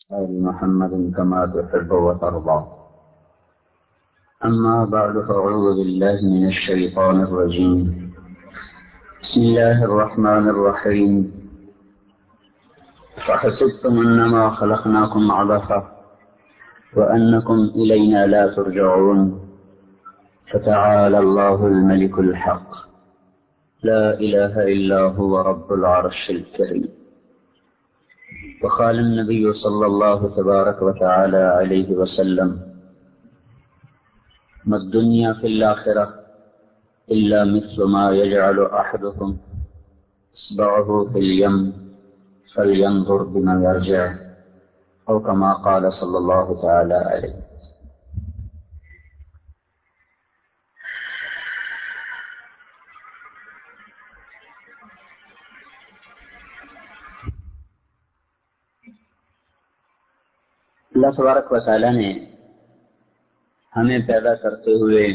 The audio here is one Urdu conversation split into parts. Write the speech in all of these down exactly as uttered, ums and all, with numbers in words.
آل محمد كما تحب وترضى. أما بعد فأعوذ بالله من الشيطان الرجيم. بسم الله الرحمن الرحيم. فحسبتم أنما خلقناكم عبثا وأنكم إلينا لا ترجعون فتعالى الله الملك الحق لا إله إلا هو رب العرش الكريم. وقال النبي صلى الله تبارك وتعالى عليه وسلم: ما الدنيا في الآخرة إلا مثل ما يجعل أحدكم إصبعه في اليم فلينظر بما يرجع، أو كما قال صلى الله تعالى عليه. اللہ تبارک و تعالی نے ہمیں پیدا کرتے ہوئے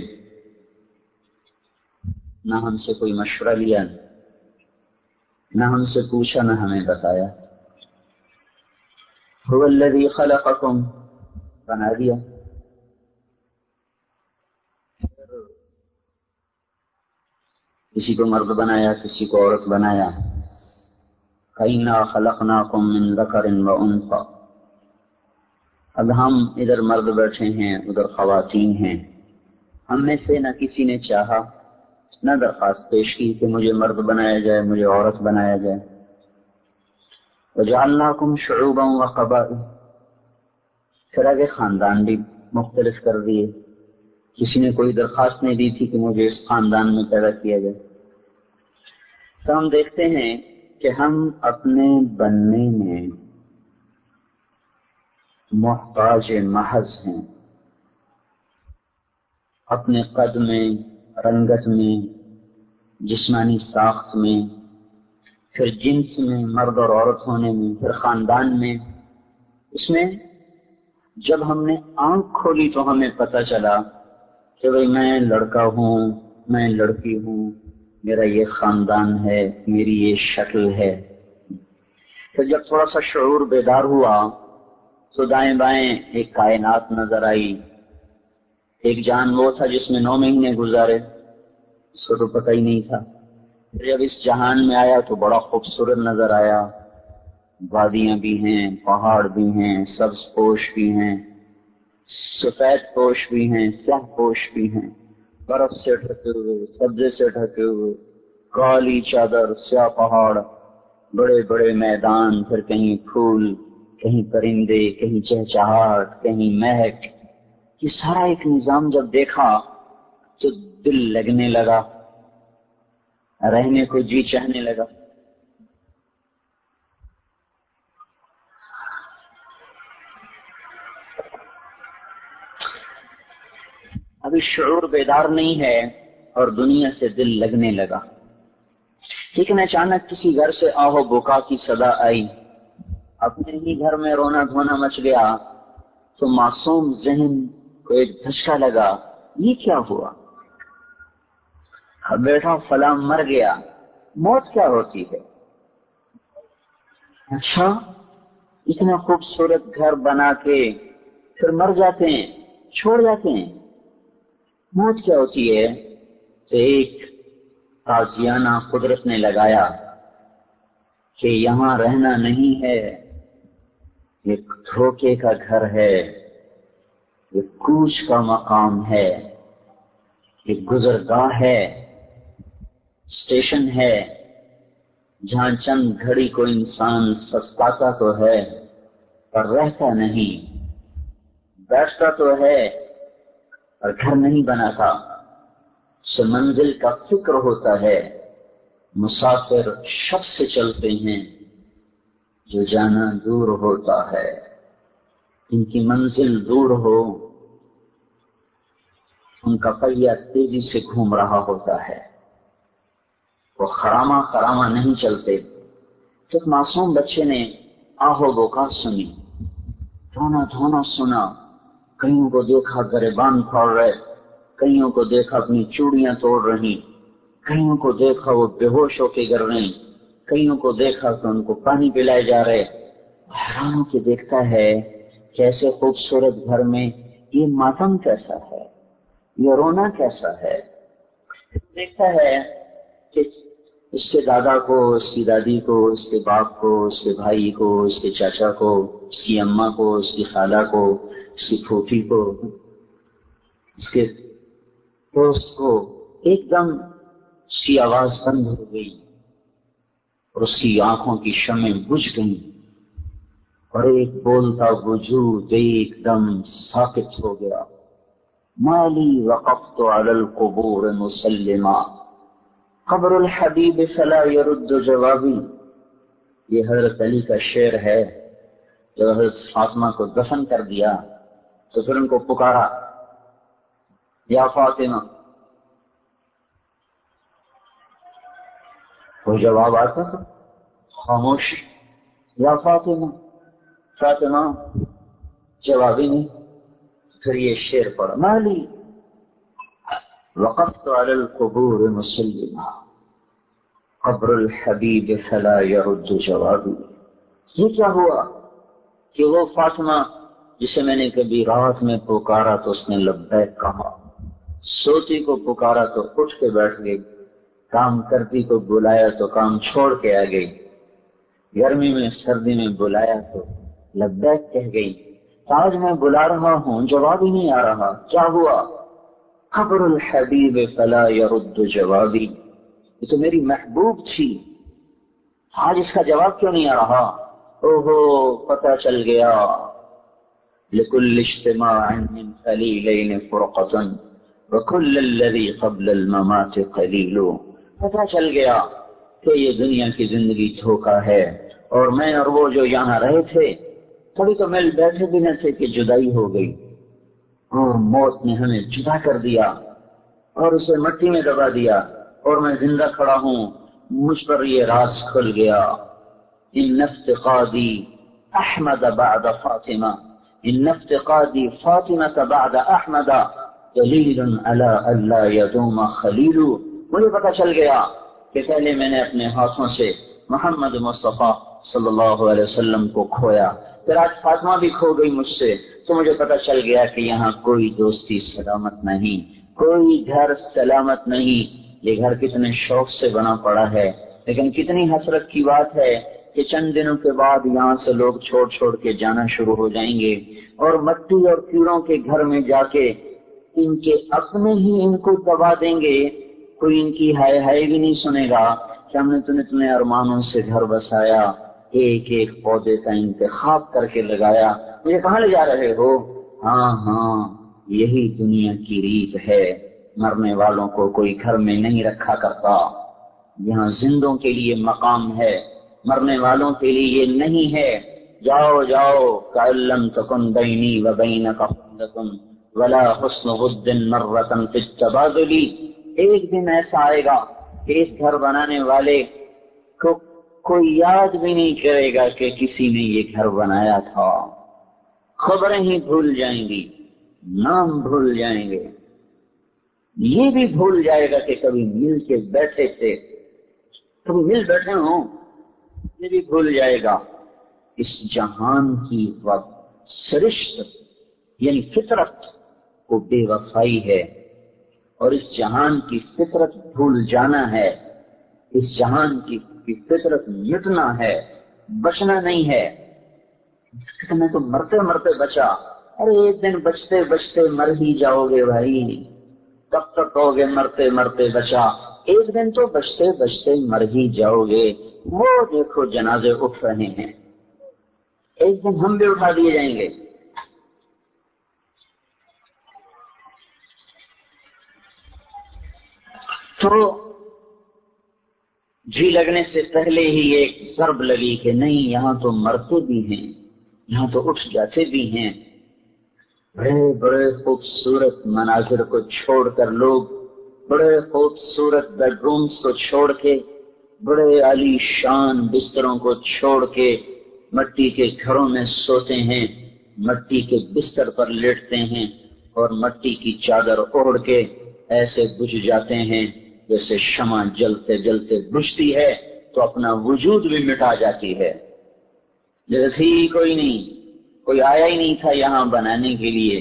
نہ ہم سے کوئی مشورہ لیا، نہ ہم سے پوچھا، نہ ہمیں بتایا. هو الذی خلقکم، بنا دیا. کسی کو مرد بنایا، کسی کو عورت بنایا. فَإِنَّا خَلَقْنَاكُم مِّن ذَكَرٍ وَأُنثَىٰ. اب ہم ادھر مرد بیٹھے ہیں، ادھر خواتین ہیں. ہم میں سے نہ کسی نے چاہا، نہ درخواست پیش کی کہ مجھے مرد بنایا جائے، مجھے عورت بنایا جائے. وَجَعَلْنَاكُمْ شُعُوبًا وَقَبَائِلَ. پھر آگے خاندان بھی مختلف کر دیے. کسی نے کوئی درخواست نہیں دی تھی کہ مجھے اس خاندان میں پیدا کیا جائے. تو ہم دیکھتے ہیں کہ ہم اپنے بننے میں محتاج محض ہیں. اپنے قد میں، رنگت میں، جسمانی ساخت میں، پھر جنس میں، مرد اور عورت ہونے میں، پھر خاندان میں. اس میں جب ہم نے آنکھ کھولی تو ہمیں پتہ چلا کہ بھئی میں لڑکا ہوں، میں لڑکی ہوں، میرا یہ خاندان ہے، میری یہ شکل ہے. پھر جب تھوڑا سا شعور بیدار ہوا تو دائیں بائیں ایک کائنات نظر آئی. ایک جان وہ تھا جس میں نو مہینے گزارے، اس کو تو پتہ ہی نہیں تھا. پھر جب اس جہان میں آیا تو بڑا خوبصورت نظر آیا. وادیاں بھی ہیں، پہاڑ بھی ہیں، سبز پوش بھی ہیں، سفید پوش بھی ہیں، سیاہ پوش بھی ہیں، برف سے ڈھکے ہوئے، سبزے سے ڈھکے ہوئے، کالی چادر، سیاہ پہاڑ، بڑے بڑے میدان، پھر کہیں پھول، کہیں پرندے، کہیں چہچہاہٹ، کہیں مہک. یہ سارا ایک نظام جب دیکھا تو دل لگنے لگا، رہنے کو جی چاہنے لگا. ابھی شعور بیدار نہیں ہے اور دنیا سے دل لگنے لگا. لیکن اچانک کسی گھر سے آہو بکا کی صدا آئی، اپنے ہی گھر میں رونا دھونا مچ گیا. تو معصوم ذہن کو ایک دھچکا لگا، یہ کیا ہوا؟ بیٹا فلاں مر گیا. موت کیا ہوتی ہے؟ اچھا، اتنا خوبصورت گھر بنا کے پھر مر جاتے ہیں، چھوڑ جاتے ہیں. موت کیا ہوتی ہے؟ تو ایک تازیانہ قدرت نے لگایا کہ یہاں رہنا نہیں ہے، ایک دھوکے کا گھر ہے، ایک کوچ کا مقام ہے، ایک گزرگاہ ہے، اسٹیشن ہے، جہاں چند گھڑی کو انسان سستاتا تو ہے پر رہتا نہیں، بیٹھتا تو ہے اور گھر نہیں بناتا. سے منزل کا فکر ہوتا ہے. مسافر شب سے چلتے ہیں جو جانا دور ہوتا ہے. ان کی منزل دور ہو، ان کا پہیہ تیزی سے گھوم رہا ہوتا ہے، وہ خراما خراما نہیں چلتے. ایک معصوم بچے نے آہو بکا سنی، رونا دھونا سنا. کئیوں کو دیکھا گریبان پھاڑ رہے، کئیوں کو دیکھا اپنی چوڑیاں توڑ رہی، کئیوں کو دیکھا وہ بے ہوش ہو کے گر رہے، کئیوں کو دیکھا کہ ان کو پانی پلائے جا رہے. حیران ہو کے دیکھتا ہے کہ ایسے خوبصورت گھر میں یہ ماتم کیسا ہے، یہ رونا کیسا ہے۔ دیکھتا ہے کہ اس کے دادا کو، اس کی دادی کو، اس کے باپ کو، اس کے بھائی کو، اس کے چاچا کو، اس کی اماں کو، اس کی خالہ کو، اس کی پھوپھی کو، اس کے دوست کو ایک دم اس کی آواز بند ہو گئی اور اس کی آنکھوں کی شمعیں بجھ گئیں اور ایک بولتا وجود ایک دم ساکت ہو گیا۔ مالی وقفت علی القبور مسلما قبر الحبیب فلا يرد جوابی۔ یہ حضرت علی کا شعر ہے۔ جب حضرت فاطمہ کو دفن کر دیا تو پھر ان کو پکارا، یا فاطمہ، کوئی جواب آتا تھا؟ خاموشی۔ یا فاطمہ، فاطمہ، جواب ہی نہیں۔ پھر یہ شعر پڑھا، مالی وقفت علی القبور مسلما قبر الحبیب فلا يرد جوابی۔ یہ کیا ہوا کہ وہ فاطمہ جسے میں نے کبھی رات میں پکارا تو اس نے لبیک کہا، سوتی کو پکارا تو اٹھ کے بیٹھ گئی، کام کرتی کو بلایا تو کام چھوڑ کے آ گئی، گرمی میں سردی میں بلایا تو لبیک کہہ گئی، آج میں بلا رہا ہوں جواب ہی نہیں آ رہا، کیا ہوا؟ قبر الحبیب فلا يرد جوابی، یہ تو میری محبوب تھی، آج اس کا جواب کیوں نہیں آ رہا؟ اوہو، پتہ چل گیا، لکل اجتماع من خلیلین فرقة وکل الذی قبل الممات قلیل۔ پتہ چل گیا کہ یہ دنیا کی زندگی دھوکا ہے، اور میں اور وہ جو یہاں رہے تھے کبھی تو مل بیٹھے بھی نہ تھے کہ جدائی ہو گئی، اور موت نے ہمیں جدا کر دیا اور اسے مٹی میں دبا دیا، اور میں زندہ کھڑا ہوں، مجھ پر یہ راز کھل گیا۔ ان افتقادی احمد بعد فاطمہ، ان افتقادی فاطمہ بعد احمد دلیل علی الا یدوم خلیل۔ مجھے پتہ چل گیا کہ پہلے میں نے اپنے ہاتھوں سے محمد مصطفیٰ صلی اللہ علیہ وسلم کو کھویا، پھر آج فاطمہ بھی کھو گئی مجھ سے، تو مجھے پتہ چل گیا کہ یہاں کوئی دوستی سلامت نہیں، کوئی گھر سلامت نہیں۔ یہ گھر کتنے شوق سے بنا پڑا ہے، لیکن کتنی حسرت کی بات ہے کہ چند دنوں کے بعد یہاں سے لوگ چھوڑ چھوڑ کے جانا شروع ہو جائیں گے، اور مٹی اور کیڑوں کے گھر میں جا کے ان کے اپنے ہی ان کو دبا دیں گے، کوئی ان کی ہائے ہائے بھی نہیں سنے گا کہ ہم نے تمہیں اتنے ارمانوں سے گھر بسایا، ایک ایک پودے کا انتخاب کر کے لگایا، مجھے کہاں لے جا رہے ہو؟ ہاں ہاں، یہی دنیا کی ریت ہے، مرنے والوں کو کوئی گھر میں نہیں رکھا کرتا، یہاں زندوں کے لیے مقام ہے، مرنے والوں کے لیے یہ نہیں ہے۔ جاؤ جاؤ کألم تکن بینی و بینک خلۃ ولا حسن غد مرۃ فی التبادل۔ ایک دن ایسا آئے گا کہ اس گھر بنانے والے کو کوئی یاد بھی نہیں کرے گا کہ کسی نے یہ گھر بنایا تھا، خبریں ہی بھول جائیں گی، نام بھول جائیں گے، یہ بھی بھول جائے گا کہ کبھی مل کے بیٹھے تھے، کبھی مل بیٹھے ہوں، یہ بھی بھول جائے گا۔ اس جہان کی سرشت یعنی فطرت کو بے وفائی ہے، اور اس جہان کی فطرت بھول جانا ہے، اس جہان کی فطرت مٹنا ہے، بچنا نہیں ہے۔ میں تو مرتے مرتے بچا، ارے ایک دن بچتے بچتے مر ہی جاؤ گے بھائی، کب تک کہو گے مرتے مرتے بچا، ایک دن تو بچتے بچتے مر ہی جاؤ گے۔ وہ دیکھو جنازے اٹھ رہے ہیں، ایک دن ہم بھی اٹھا دیے جائیں گے۔ تو جی لگنے سے پہلے ہی ایک ضرب لگی کہ نہیں، یہاں تو مرتے بھی ہیں، یہاں تو اٹھ جاتے بھی ہیں۔ بڑے بڑے خوبصورت مناظر کو چھوڑ کر لوگ بڑے خوبصورت بیڈ رومز کو چھوڑ کے، بڑے عالی شان بستروں کو چھوڑ کے مٹی کے گھروں میں سوتے ہیں، مٹی کے بستر پر لیٹتے ہیں، اور مٹی کی چادر اوڑھ کے ایسے بجھ جاتے ہیں جیسے شمع جلتے جلتے بجھتی ہے تو اپنا وجود بھی مٹا جاتی ہے۔ جگہ تھی کوئی نہیں، کوئی آیا ہی نہیں تھا یہاں بنانے کے لیے.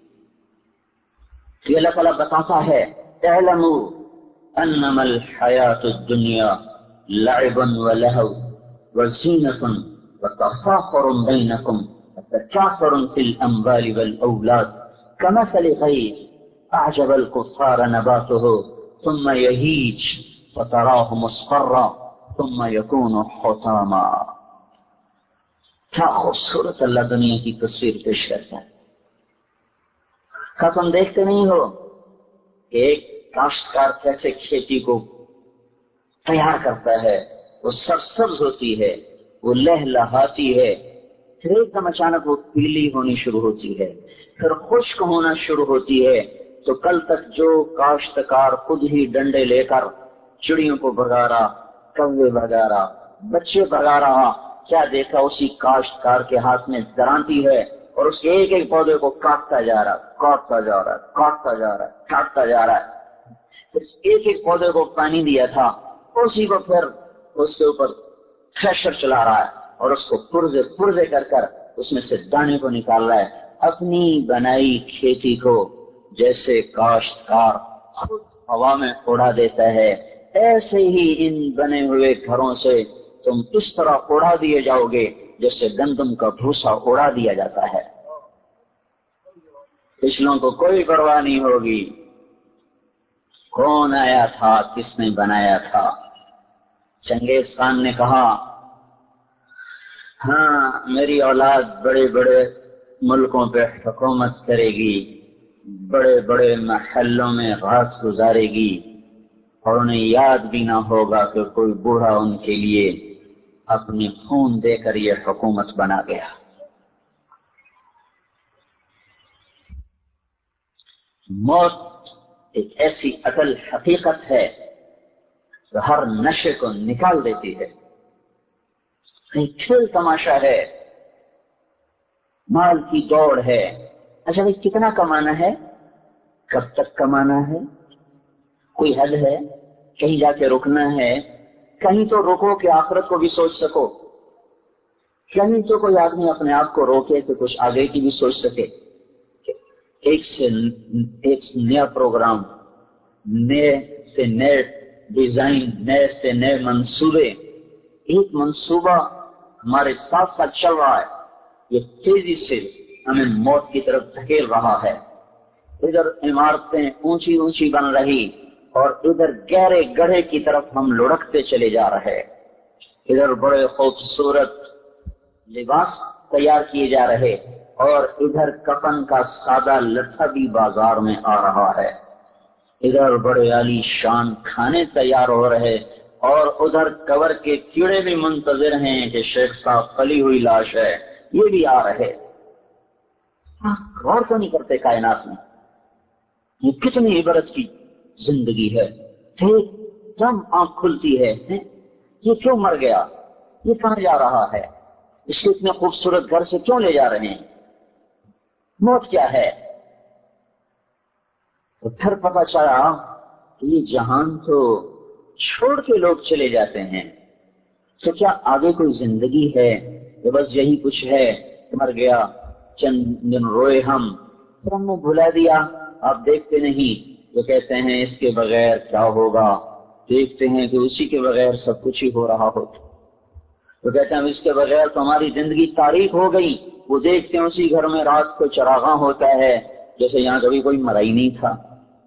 کہ اللہ تعالیٰ بتاتا ہے اعلموا انما الحیات الدنیا لعب ولہو وزینۃ وتفاخر بینکم وتکاثر فی الاموال والاولاد کمثل غیث اعجب الکفار نباتہ ثم یہیج فتراہ مصفرا ثم یکون حطاما. کیا خوبصورت اللہ دنیا کی تصویر پیش کرتا ہے. کیا تم دیکھتے نہیں ہو کہ ایک کاشتکار کیسے کھیتی کو تیار کرتا ہے، وہ سرسبز ہوتی ہے، وہ لہلہاتی ہے، پھر ایک دم اچانک وہ پیلی ہونی شروع ہوتی ہے، پھر خشک ہونا شروع ہوتی ہے. تو کل تک جو کاشتکار خود ہی ڈنڈے لے کر چڑیوں کو بھگا رہا، کوے بھگا رہا، بچے بھگا رہا، کیا دیکھا اسی کاشتکار کے ہاتھ میں درانتی ہے اور اس کے ایک ایک پودے کو کاٹتا جا رہا کاٹتا جا رہا کاٹتا جا رہا کاٹتا جا رہا ہے. پھر ایک ایک پودے کو پانی دیا تھا، اسی کو پھر اس کے اوپر تھریشر چلا رہا ہے اور اس کو پرزے پرزے کر کر اس میں سے دانے کو نکال رہا ہے. اپنی بنائی کھیتی کو جیسے کاشتکار خود ہوا میں اڑا دیتا ہے، ایسے ہی ان بنے ہوئے گھروں سے تم اس طرح اڑا دیے جاؤ گے جیسے گندم کا بھوسا اڑا دیا جاتا ہے. پچھلوں کو کوئی پرواہ نہیں ہوگی کون آیا تھا، کس نے بنایا تھا. چنگیز خان نے کہا ہاں میری اولاد بڑے بڑے ملکوں پہ حکومت کرے گی، بڑے بڑے محلوں میں رات گزارے گی، اور انہیں یاد بھی نہ ہوگا کہ کوئی بوڑھا ان کے لیے اپنے خون دے کر یہ حکومت بنا گیا. موت ایک ایسی اصل حقیقت ہے جو ہر نشے کو نکال دیتی ہے. ایک کھیل تماشا ہے، مال کی دوڑ ہے. اچھا بھائی کتنا کمانا ہے، کب تک کمانا ہے، کوئی حد ہے، کہیں جا کے رکنا ہے. کہیں تو رکو کہ آخرت کو بھی سوچ سکو، کہیں تو کوئی آدمی اپنے آپ کو روکے کہ کچھ آگے کی بھی سوچ سکے. ایک سے ایک نیا پروگرام، نئے سے نئے ڈیزائن، نئے سے نئے منصوبے. ایک منصوبہ ہمارے ساتھ ساتھ چل رہا ہے، یہ تیزی سے ہمیں موت کی طرف دھکیل رہا ہے. ادھر عمارتیں اونچی اونچی بن رہی اور ادھر گہرے گڑھے کی طرف ہم لڑکتے چلے جا رہے. ادھر بڑے خوبصورت لباس تیار کیے جا رہے اور ادھر کفن کا سادہ لٹھا بھی بازار میں آ رہا ہے. ادھر بڑے عالی شان کھانے تیار ہو رہے اور ادھر کور کے کیڑے بھی منتظر ہیں کہ شیخ صاحب پلی ہوئی لاش ہے، یہ بھی آ رہے. غور تو نہیں کرتے کائنات میں یہ کتنی عبرت کی زندگی ہے. ایک دم آنکھ کھلتی ہے، یہ کیوں مر گیا، یہ کہاں جا رہا ہے، اس کو اتنے خوبصورت گھر سے کیوں لے جا رہے ہیں، موت کیا ہے. تو پھر پتہ چلا کہ یہ جہان تو چھوڑ کے لوگ چلے جاتے ہیں. تو کیا آگے کوئی زندگی ہے؟ تو بس یہی کچھ ہے، مر گیا، چند دن روئے ہم، پھر ہم نے بھلا دیا. آپ دیکھتے نہیں تو کہتے ہیں اس کے بغیر کیا ہوگا، دیکھتے ہیں کہ اسی کے بغیر سب کچھ ہی ہو رہا ہوتا. تو کہتے ہیں اس کے بغیر تو ہماری زندگی تاریخ ہو گئی. وہ دیکھتے ہیں اسی گھر میں رات کو چراغاں ہوتا ہے جیسے یہاں کبھی کوئی مرا ہی نہیں تھا.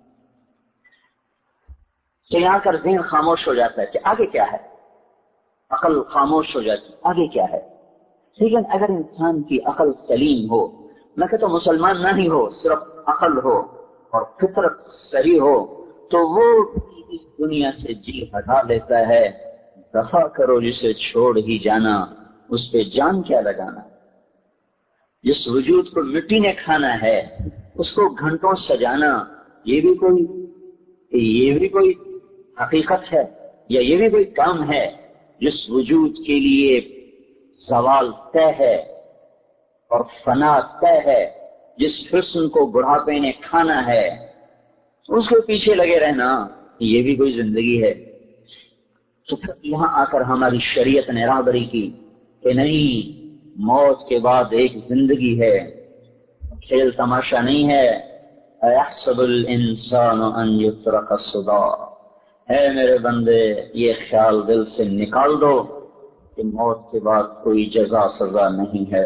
تو یہاں کر ذہن خاموش ہو جاتا ہے کہ آگے کیا ہے، عقل خاموش ہو جاتی آگے کیا ہے. لیکن اگر انسان کی عقل سلیم ہو، میں کہتا ہوں مسلمان نہ ہی ہو، صرف عقل ہو اور فطرت صحیح ہو، تو وہ بھی اس دنیا سے جی ہٹا لیتا ہے. دفع کرو جسے چھوڑ ہی جانا، اس پہ جان کیا لگانا. جس وجود کو مٹی نے کھانا ہے اس کو گھنٹوں سجانا، یہ بھی کوئی یہ بھی کوئی حقیقت ہے یا یہ بھی کوئی کام ہے. جس وجود کے لیے زوال طے ہے اور فنا طے ہے، جس حسن کو بڑھاپے نے کھانا ہے، اس کے پیچھے لگے رہنا یہ بھی کوئی زندگی ہے. تو پھر یہاں آ کر ہماری شریعت نے راہبری کی کہ نہیں، موت کے بعد ایک زندگی ہے، کھیل تماشا نہیں ہے۔ اَيَحْسَبُ الْإِنسَانُ أَن يُتْرَكَ سُدًى، اے میرے بندے یہ خیال دل سے نکال دو کہ موت کے بعد کوئی جزا سزا نہیں ہے۔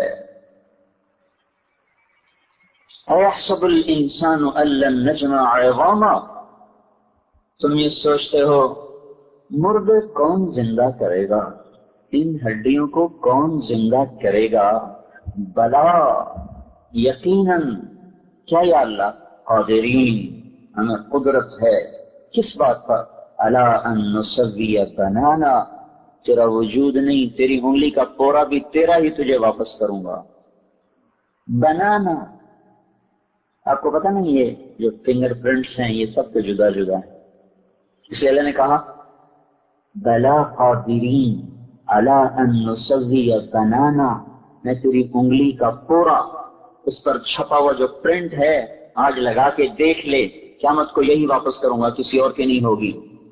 اَيَحْسَبُ الْإِنسَانُ أَن لَّن نَّجْمَعَ عِظَامَهُ، تم یہ سوچتے ہو مردے کون زندہ کرے گا، ان ہڈیوں کو کون زندہ کرے گا؟ بلا یقیناً، کیا یا اللہ قادرین، ہمیں قدرت ہے کس بات پر؟ الا ان نسوی بنانا، تیرا وجود نہیں، تیری انگلی کا پورا بھی تیرا ہی تجھے واپس کروں گا۔ بنانا، آپ کو پتہ نہیں یہ جو فنگر پرنٹس ہیں یہ سب تو جدا جدا ہیں، اس لیے اللہ نے کہا بلا قادرین الا ان نسوی بنانا، میں تیری انگلی کا پورا اس پر چھپا ہوا جو پرنٹ ہے آج لگا کے دیکھ لے، قیامت کو یہی واپس کروں گا، کسی اور کی نہیں ہوگی۔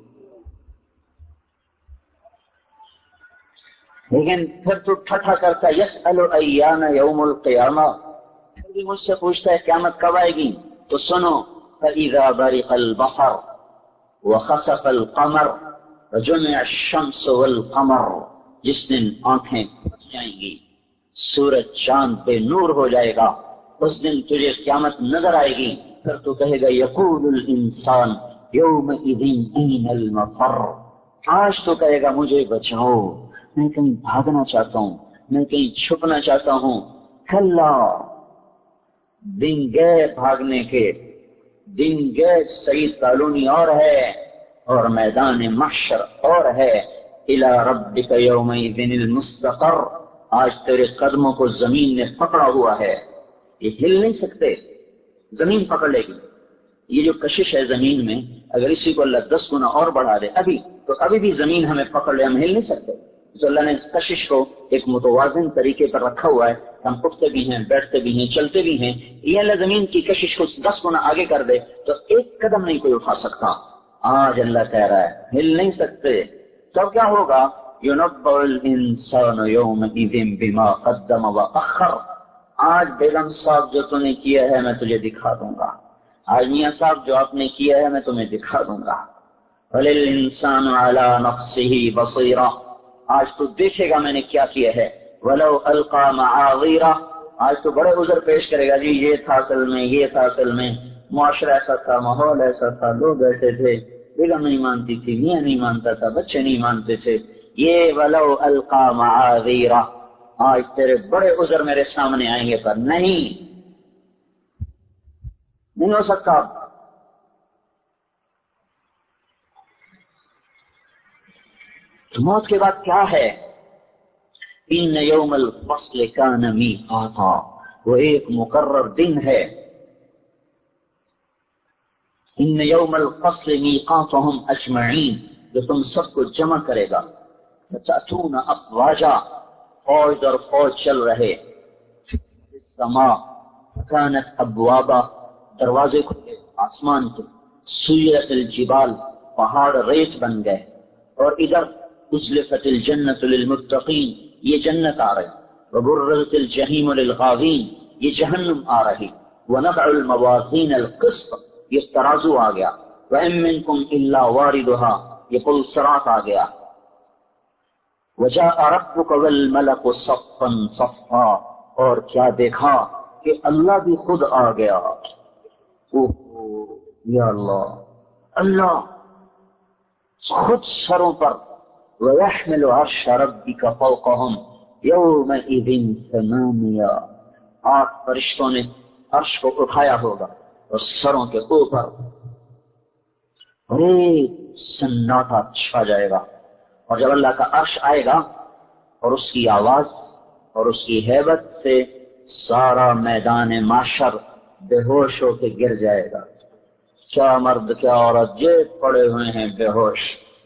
لیکن پھر تو ٹھٹھا کرتا یسأل ایان یوم القیامہ، پھر بھی مجھ سے پوچھتا ہے قیامت کب آئے گی؟ تو سنو، فَإِذَا بَرِقَ الْبَصَرُ وَخَسَفَ الْقَمَرُ وَجُمِعَ الشَّمْسُ وَالْقَمَرُ، جس دن آنکھیں پھٹ جائیں گی، سورج چاند پہ نور ہو جائے گا، اس دن تجھے قیامت نظر آئے گی، پھر تو کہے گا یقول الانسان یومئذ این المفر، آج تو کہے گا مجھے بچاؤ، میں کہیں بھاگنا چاہتا ہوں، میں کہیں چھپنا چاہتا ہوں۔ کلا، دن گئے بھاگنے کے، دن گئے سعید کالونی اور ہے اور میدان محشر اور ہے۔ الی ربک یومئذ المستقر، آج تیرے قدموں کو زمین نے پکڑا ہوا ہے، یہ ہل نہیں سکتے، زمین پکڑ لے گی۔ یہ جو کشش ہے زمین میں، اگر اسی کو اللہ دس گنا اور بڑھا دے ابھی تو ابھی بھی زمین ہمیں پکڑ لے، ہم ہل نہیں سکتے۔ تو اللہ نے اس کشش کو ایک متوازن طریقے پر رکھا ہوا ہے، ہم اٹھتے بھی ہیں، بیٹھتے بھی ہیں، چلتے بھی ہیں۔ یہ اللہ زمین کی کشش کو دس گنا آگے کر دے تو ایک قدم نہیں کوئی اٹھا سکتا۔ آج اللہ کہہ رہا ہے ہل نہیں سکتے، تب کیا ہوگا؟ يُنَبَّأُ الْإِنسَانُ يَوْمَئِذٍ بِمَا قَدَّمَ وَأَخَّرَ، آج بیگم صاحب جو تو نے کیا ہے میں تجھے دکھا دوں گا، آج میاں صاحب جو آپ نے کیا ہے میں تمہیں دکھا دوں گا۔ وَلِلْإِنسَانُ عَلَى نَفْسِهِ بَصِيرَةٌ، آج تو دیکھے گا میں نے کیا کیا ہے۔ وَلَوْ أَلْقَى مَعَاذِيرَهُ، آج تو بڑے عذر پیش کرے گا، جی یہ تھا اصل میں، یہ تھا اصل میں، معاشرہ ایسا تھا، ماحول ایسا تھا، لوگ ایسے تھے، بیگم نہیں مانتی تھی، میاں نہیں مانتا تھا، بچے نہیں مانتے تھے، یہ وَلَوْ أَلْقَى مَعَاذِيرَهُ، آج تیرے بڑے عذر میرے سامنے آئیں گے، پر نہیں نہیں ہو سکتا۔ تو موت کے بعد کیا ہے؟ ان یوم الفصل کان میقاتا، وہ ایک مقرر دن ہے۔ ان یوم الفصل میقاتهم اجمعین، جو تم سب کو جمع کرے گا۔ فتأتون افواجا، فوج در فوج چل رہے۔ السماء كانت ابوابا، دروازے کھلے آسمان کے۔ سیرت الجبال، پہاڑ ریت بن گئے۔ اور ادھر ازلفت الجنت للمتقین، یہ جنت آ رہی۔ وبرزت الجحیم للغاوین، یہ جہنم آ رہی۔ ونضع الموازین القسط، یہ ترازو آ گیا۔ وَإِن مِّنكُمْ إِلَّا وَارِدُهَا، یہ پل صراط آ گیا۔ وَجَاءَ رَبُّكَ وَالْمَلَكُ صَفًّا صَفًّا، اور کیا دیکھا کہ اللہ بھی خود آ گیا۔ اوہ یا اللہ، اللہ خود سروں پر۔ وَيَحْمِلُ عَرْشَ رَبِّكَ فَوْقَهُمْ يَوْمَئِذٍ ثَمَانِيَةٌ، آٹھ فرشتوں نے عرش کو اٹھایا ہوگا اور سروں کے اوپر ایک سناٹا چھا جائے گا۔ اور جب اللہ کا عرش آئے گا اور اس کی آواز اور اس کی ہیبت سے سارا میدان معاشر بے ہوش ہو کے گر جائے گا۔ کیا مرد کیا عورت جیت پڑے ہوئے ہیں بے ہوش۔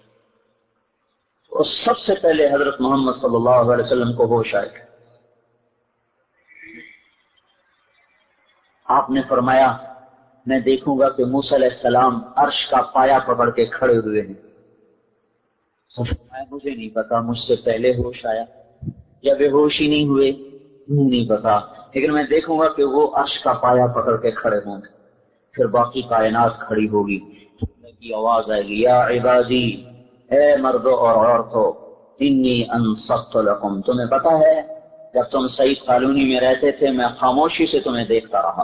اور سب سے پہلے حضرت محمد صلی اللہ علیہ وسلم کو ہوش آئے۔ آپ نے فرمایا میں دیکھوں گا کہ موسیٰ علیہ السلام عرش کا پایا پکڑ کے کھڑے ہوئے ہیں۔ فرمایا مجھے نہیں پتا، مجھ سے پہلے ہوش آیا یا بے ہوش ہی نہیں ہوئے۔ نہیں پتا، لیکن میں دیکھوں گا کہ وہ عرش کا پایا پکڑ کے کھڑے ہوں گے، پھر باقی کائنات کھڑی ہوگی، اللہ کی آواز آئے گی، یا عبادی، اے مردوں اور عورتوں، انی انصت لکم، تمہیں پتا ہے جب تم سعید کالونی میں رہتے تھے میں خاموشی سے تمہیں دیکھتا رہا،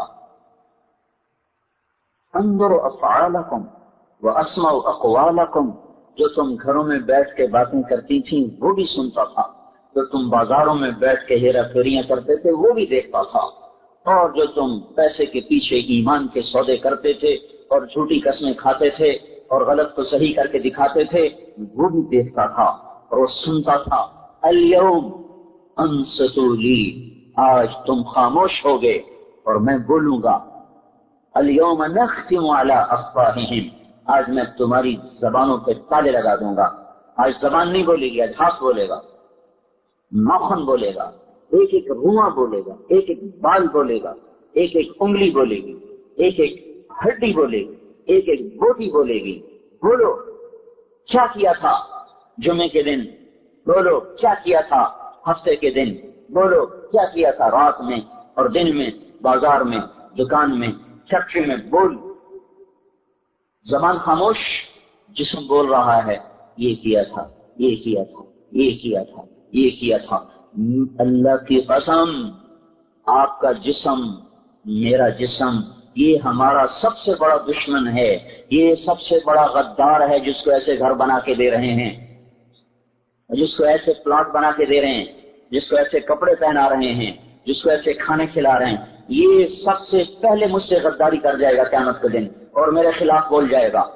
انظر افعالکم واسمع اقوالکم، جو تم گھروں میں بیٹھ کے باتیں کرتی تھیں وہ بھی سنتا تھا، جو تم بازاروں میں بیٹھ کے ہیرا پھیریاں کرتے تھے وہ بھی دیکھتا تھا، اور جو تم پیسے کے پیچھے ایمان کے سودے کرتے تھے اور جھوٹی قسمیں کھاتے تھے اور غلط کو صحیح کر کے دکھاتے تھے وہ بھی دیکھتا تھا اور وہ سنتا تھا۔ الیوم انصتوا لی، آج تم خاموش ہوگے اور میں بولوں گا، الیوم نختم علی افواہہم، آج میں تمہاری زبانوں پہ تالے لگا دوں گا، آج زبان نہیں بولے گی، آج ہاتھ بولے گا، ناخن بولے گا، ایک ایک رواں بولے گا، ایک ایک بال بولے گا، ایک ایک انگلی بولے گی، ایک ایک ہڈی بولے گی، ایک ایک بوٹی بولے گی، بولو کیا کیا تھا جمعے کے دن، بولو کیا کیا تھا ہفتے کے دن، بولو کیا کیا تھا رات میں اور دن میں، بازار میں، دکان میں، فیکٹری میں، بول۔ زبان خاموش، جسم بول رہا ہے، یہ کیا تھا، یہ کیا تھا، یہ کیا تھا، یہ کیا تھا۔ اللہ کی قسم، آپ کا جسم، میرا جسم، یہ ہمارا سب سے بڑا دشمن ہے، یہ سب سے بڑا غدار ہے جس کو ایسے گھر بنا کے دے رہے ہیں، جس کو ایسے پلاٹ بنا کے دے رہے ہیں، جس کو ایسے کپڑے پہنا رہے ہیں، جس کو ایسے کھانے کھلا رہے ہیں، یہ سب سے پہلے مجھ سے غداری کر جائے گا قیامت کے دن اور میرے خلاف بول جائے گا،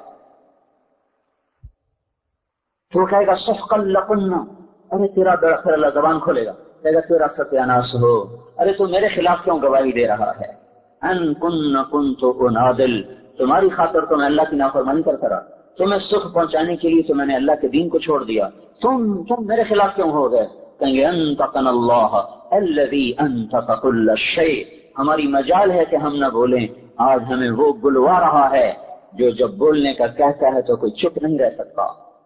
تو کہے گا سحقا لکن، ارے تیرا پھر اللہ زبان کھولے گا، کہے گا تیرا ستیاناش ہو، ارے تو میرے خلاف کیوں گواہی دے رہا ہے، ان کن کنت انادل، تمہاری خاطر تو میں اللہ کی نافرمانی کرتا رہا، تمہیں سکھ پہنچانے کے لیے تو میں نے اللہ کے دین کو چھوڑ دیا، تم تم میرے خلاف کیوں ہو گئے؟ کہیں گے انطقنا اللہ الذی انطق کل شیء، ہماری مجال ہے کہ ہم نہ بولیں، آج ہمیں وہ بلوا رہا ہے جو جب بولنے کا کہتا ہے تو کوئی چپ نہیں رہ سکتا۔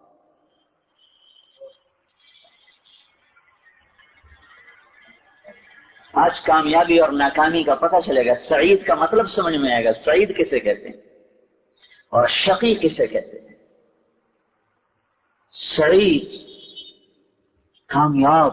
آج کامیابی اور ناکامی کا پتہ چلے گا، سعید کا مطلب سمجھ میں آئے گا، سعید کسے کہتے ہیں اور شقی کسے کہتے ہیں۔ سعید کامیاب،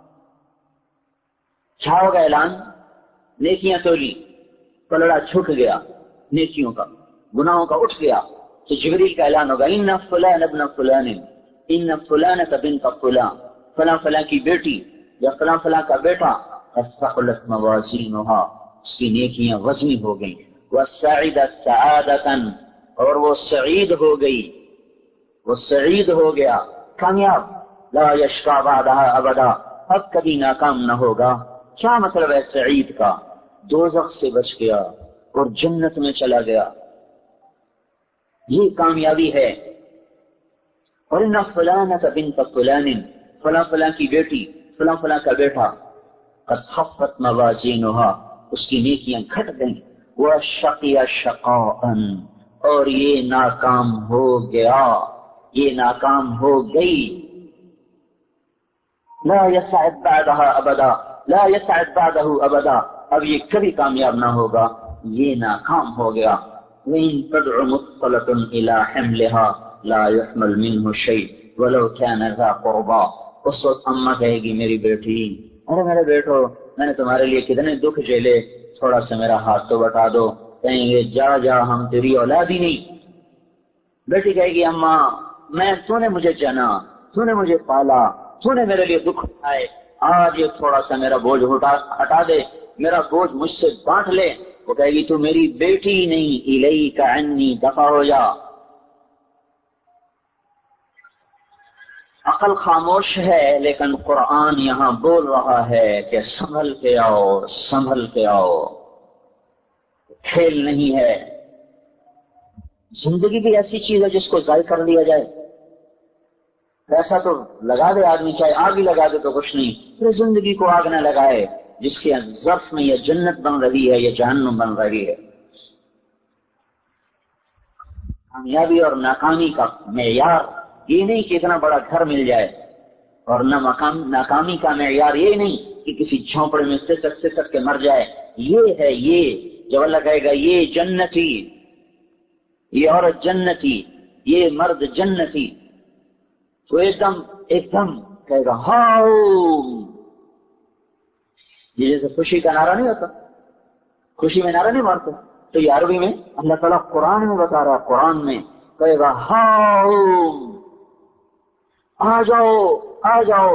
کیا ہوگا اعلان؟ نیکیاں تولی، پلڑا چھک گیا نیکیوں کا، گناہوں کا اٹھ گیا، تو جبریل کا اعلان ہوگا، ان فلان ابن فلان، ان فلان بنت فلان، فلاں فلاں کی بیٹی یا فلاں فلاں کا بیٹا، ثقلت موازینها، اس کی نیکیاں وزنی ہو گئیں، والسعید سعادتا، اور وہ سعید ہو گئی، وہ سعید ہو گیا، کامیاب، لا یشقى بعدها ابدا، اب کبھی ناکام نہ ہوگا۔ کیا مطلب ہے سعید کا؟ دوزخ سے بچ گیا اور جنت میں چلا گیا، یہ کامیابی ہے۔ اور ان فلانۃ بنت فلان، فلاں فلاں کی بیٹی، فلاں فلاں کا بیٹا، قد خفت موازینها، اس کی نیکیاں گھٹ گئیں، وشقی شقاء، اور یہ ناکام ہو گیا، یہ ناکام ہو گئی، لا يسعد بعدها ابدا، لا يسعد بعده ابدا، اب یہ کبھی کامیاب نہ ہوگا، یہ ناکام ہو گیا۔ وَإِن تَدْعُ مُثْقَلَةٌ إِلَى حِمْلِهَا لَا يُحْمَلْ مِنْهُ شَيْءٌ وَلَوْ كَانَ ذَا قُرْبَىٰ، اس وقت اماں کہے گی میری بیٹی، ارے میرے بیٹو، میں نے تمہارے لیے کتنے دکھ جھیلے، تھوڑا سا میرا ہاتھ تو بٹا دو، کہیں گے جا جا ہم تیری اولاد ہی نہیں۔ بیٹی کہے گی اماں میں، تو نے مجھے جنا، تو نے مجھے پالا، تو نے میرے لیے دکھ اٹھائے، آج یہ تھوڑا سا میرا بوجھ ہٹا دے، میرا بوجھ مجھ سے بانٹ لے۔ وہ کہے گی تو میری بیٹی نہیں، الیک عنی، دفع ہو جا۔ عقل خاموش ہے لیکن قرآن یہاں بول رہا ہے کہ سنبھل کے آؤ، سنبھل کے آؤ، کھیل نہیں ہے۔ زندگی بھی ایسی چیز ہے جس کو ضائع کر دیا جائے، پیسہ تو لگا دے آدمی، چاہے آگ ہی لگا دے تو کچھ نہیں، پھر زندگی کو آگ نہ لگائے جس کے ظرف میں یہ جنت بن رہی ہے، یہ جہنم بن رہی ہے۔ کامیابی اور ناکامی کا معیار یہ نہیں کہ اتنا بڑا گھر مل جائے، اور نہ مقام ناکامی کا معیار یہ نہیں کہ کسی جھونپڑے میں سسک سسک کے مر جائے. یہ ہے یہ جب اللہ کہے گا یہ جنتی، یہ عورت جنتی، یہ مرد جنتی، تو ایک دم ایک دم کہے گا ہاؤ. یہ جیسے خوشی کا نعرہ نہیں ہوتا، خوشی میں نعرہ نہیں مارتے، تو یہ عربی میں اللہ تعالیٰ قرآن میں بتا رہا ہے، قرآن میں کہے گا ہاؤ، آ جاؤ آ جاؤ.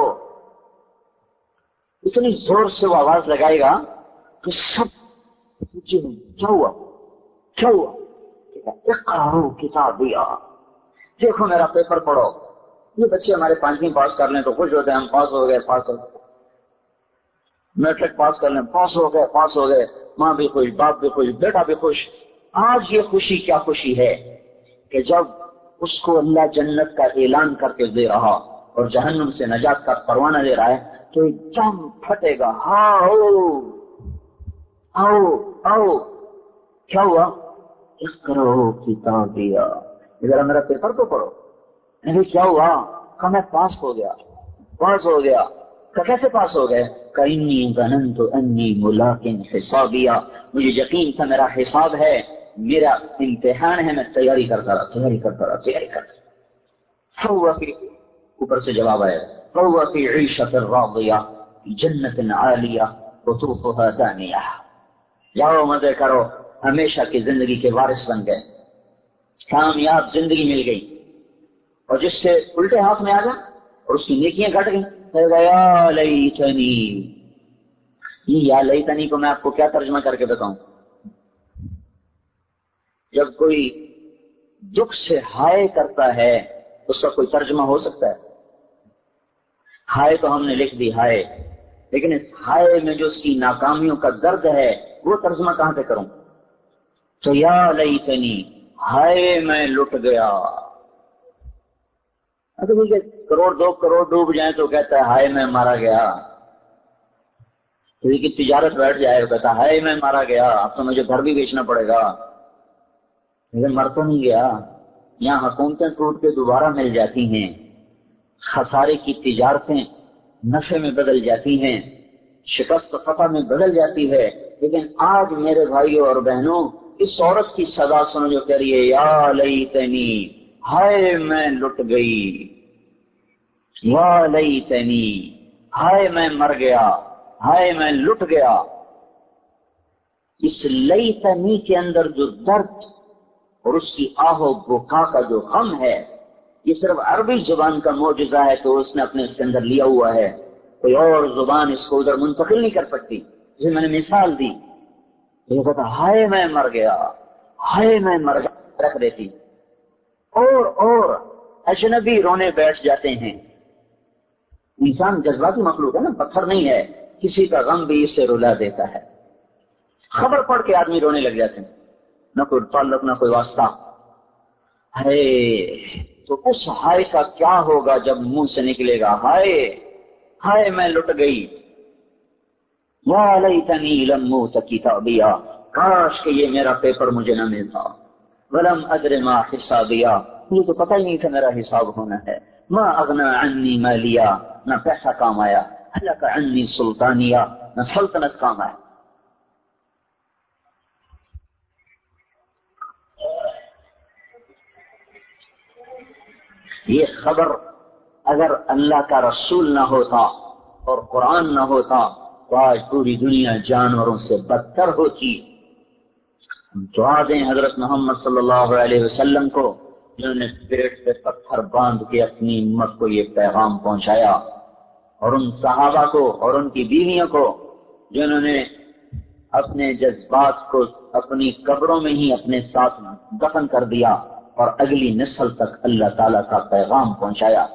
اتنی زور سے وہ آواز لگائے گا کہ سب کیا ہوا کیا ہوا، اقرأوا کتابیا، دیکھو میرا پیپر پڑھو. یہ بچے ہمارے پانچویں پاس کر لیں تو خوش ہوتے ہیں، ہم پاس ہو گئے پاس ہو گئے. میٹرک پاس کر لیں پاس ہو گئے پاس ہو گئے، ماں بھی خوش، باپ بھی خوش، بیٹا بھی خوش. آج یہ خوشی کیا خوشی ہے کہ جب اس کو اللہ جنت کا اعلان کر کے دے رہا اور جہنم سے نجات کا پروانہ دے رہا ہے تو ایک دم پھٹے گا ہاؤ آؤ آؤ. کیا ہوا؟ اقرأوا کتابیا، ذرا میرا پیپر تو پڑھو. نہیں کیا ہوا؟ کہ میں پاس ہو گیا پاس ہو گیا. کہ کیسے پاس ہو گئے؟ کہ انی ظننت انی ملاق حسابیا، مجھے یقین تھا میرا حساب ہے، میرا امتحان ہے، میں تیاری کرتا رہا تیاری کرتا رہا تیاری کرتا رہا. فهو فی، اوپر سے جواب آیا، فهو فی عیشۃ راضیہ جنت عالیہ قطوفها دانیہ. جاؤ مزے کرو، ہمیشہ کی زندگی کے وارث بن گئے، کامیاب زندگی مل گئی. اور جس سے الٹے ہاتھ میں آ گیا اور اس کی نیکیاں گھٹ گئی، کہے گا یا لیتنی. یہ یا لیتنی کو میں آپ کو کیا ترجمہ کر کے بتاؤں؟ جب کوئی دکھ سے ہائے کرتا ہے اس کا کوئی ترجمہ ہو سکتا ہے؟ ہائے تو ہم نے لکھ دی ہائے، لیکن اس ہائے میں جو اس کی ناکامیوں کا درد ہے وہ ترجمہ کہاں سے کروں؟ تو یا لیتنی، ہائے میں لٹ گیا. اگر کروڑ دو کروڑ ڈوب جائیں تو کہتا ہے ہائے میں مارا گیا. کسی کی تجارت بیٹھ جائے تو کہتا ہے ہائے میں مارا گیا، اب تو مجھے گھر بھی بیچنا پڑے گا. لیکن مر تو نہیں گیا. یہاں حکومتیں ٹوٹ کے دوبارہ مل جاتی ہیں، خسارے کی تجارتیں نفع میں بدل جاتی ہیں، شکست فتح میں بدل جاتی ہے. لیکن آج میرے بھائیوں اور بہنوں اس عورت کی صدا سنو جو کہہ رہی ہے یا لیتنی، ہائے میں لٹ گئی، یا لیتنی، ہائے میں مر گیا، ہائے میں لٹ گیا. اس لیتنی کے اندر جو درد اور اس کی آہو بکا کا جو غم ہے، یہ صرف عربی زبان کا معجزہ ہے تو اس نے اپنے اس کے اندر لیا ہوا ہے، کوئی اور زبان اس کو ادھر منتقل نہیں کر سکتی. جسے میں نے مثال دی، یہ کہتا ہائے میں مر گیا، ہائے میں مر گیا رکھ دیتی. اور اور اجنبی رونے بیٹھ جاتے ہیں. انسان جذباتی مخلوق ہے نا، پتھر نہیں ہے، کسی کا غم بھی اسے رلا دیتا ہے. خبر پڑھ کے آدمی رونے لگ جاتے ہیں، نہ کوئی تعلق نہ کوئی واسطہ. ہائے، تو اس ہائے کا کیا ہوگا جب منہ سے نکلے گا ہائے ہائے میں لٹ گئی. یا لیتنی لم اوت کتابیا، کاش کہ یہ میرا پیپر مجھے نہ ملتا. ولم ادر ما حسابیا، مجھے تو پتہ ہی نہیں تھا میرا حساب ہونا ہے. ما اغنا عنی مالیا، نہ پیسہ کام آیا. ہلک عنی سلطانیہ، نہ سلطنت کام آیا. یہ خبر اگر اللہ کا رسول نہ ہوتا اور قرآن نہ ہوتا تو آج پوری دنیا جانوروں سے بدتر ہوتی. دعا دیں حضرت محمد صلی اللہ علیہ وسلم کو جنہوں نے پیٹ پہ پتھر باندھ کے اپنی امت کو یہ پیغام پہنچایا، اور ان صحابہ کو اور ان کی بیویوں کو جنہوں نے اپنے جذبات کو اپنی قبروں میں ہی اپنے ساتھ دفن کر دیا اور اگلی نسل تک اللہ تعالیٰ کا پیغام پہنچایا.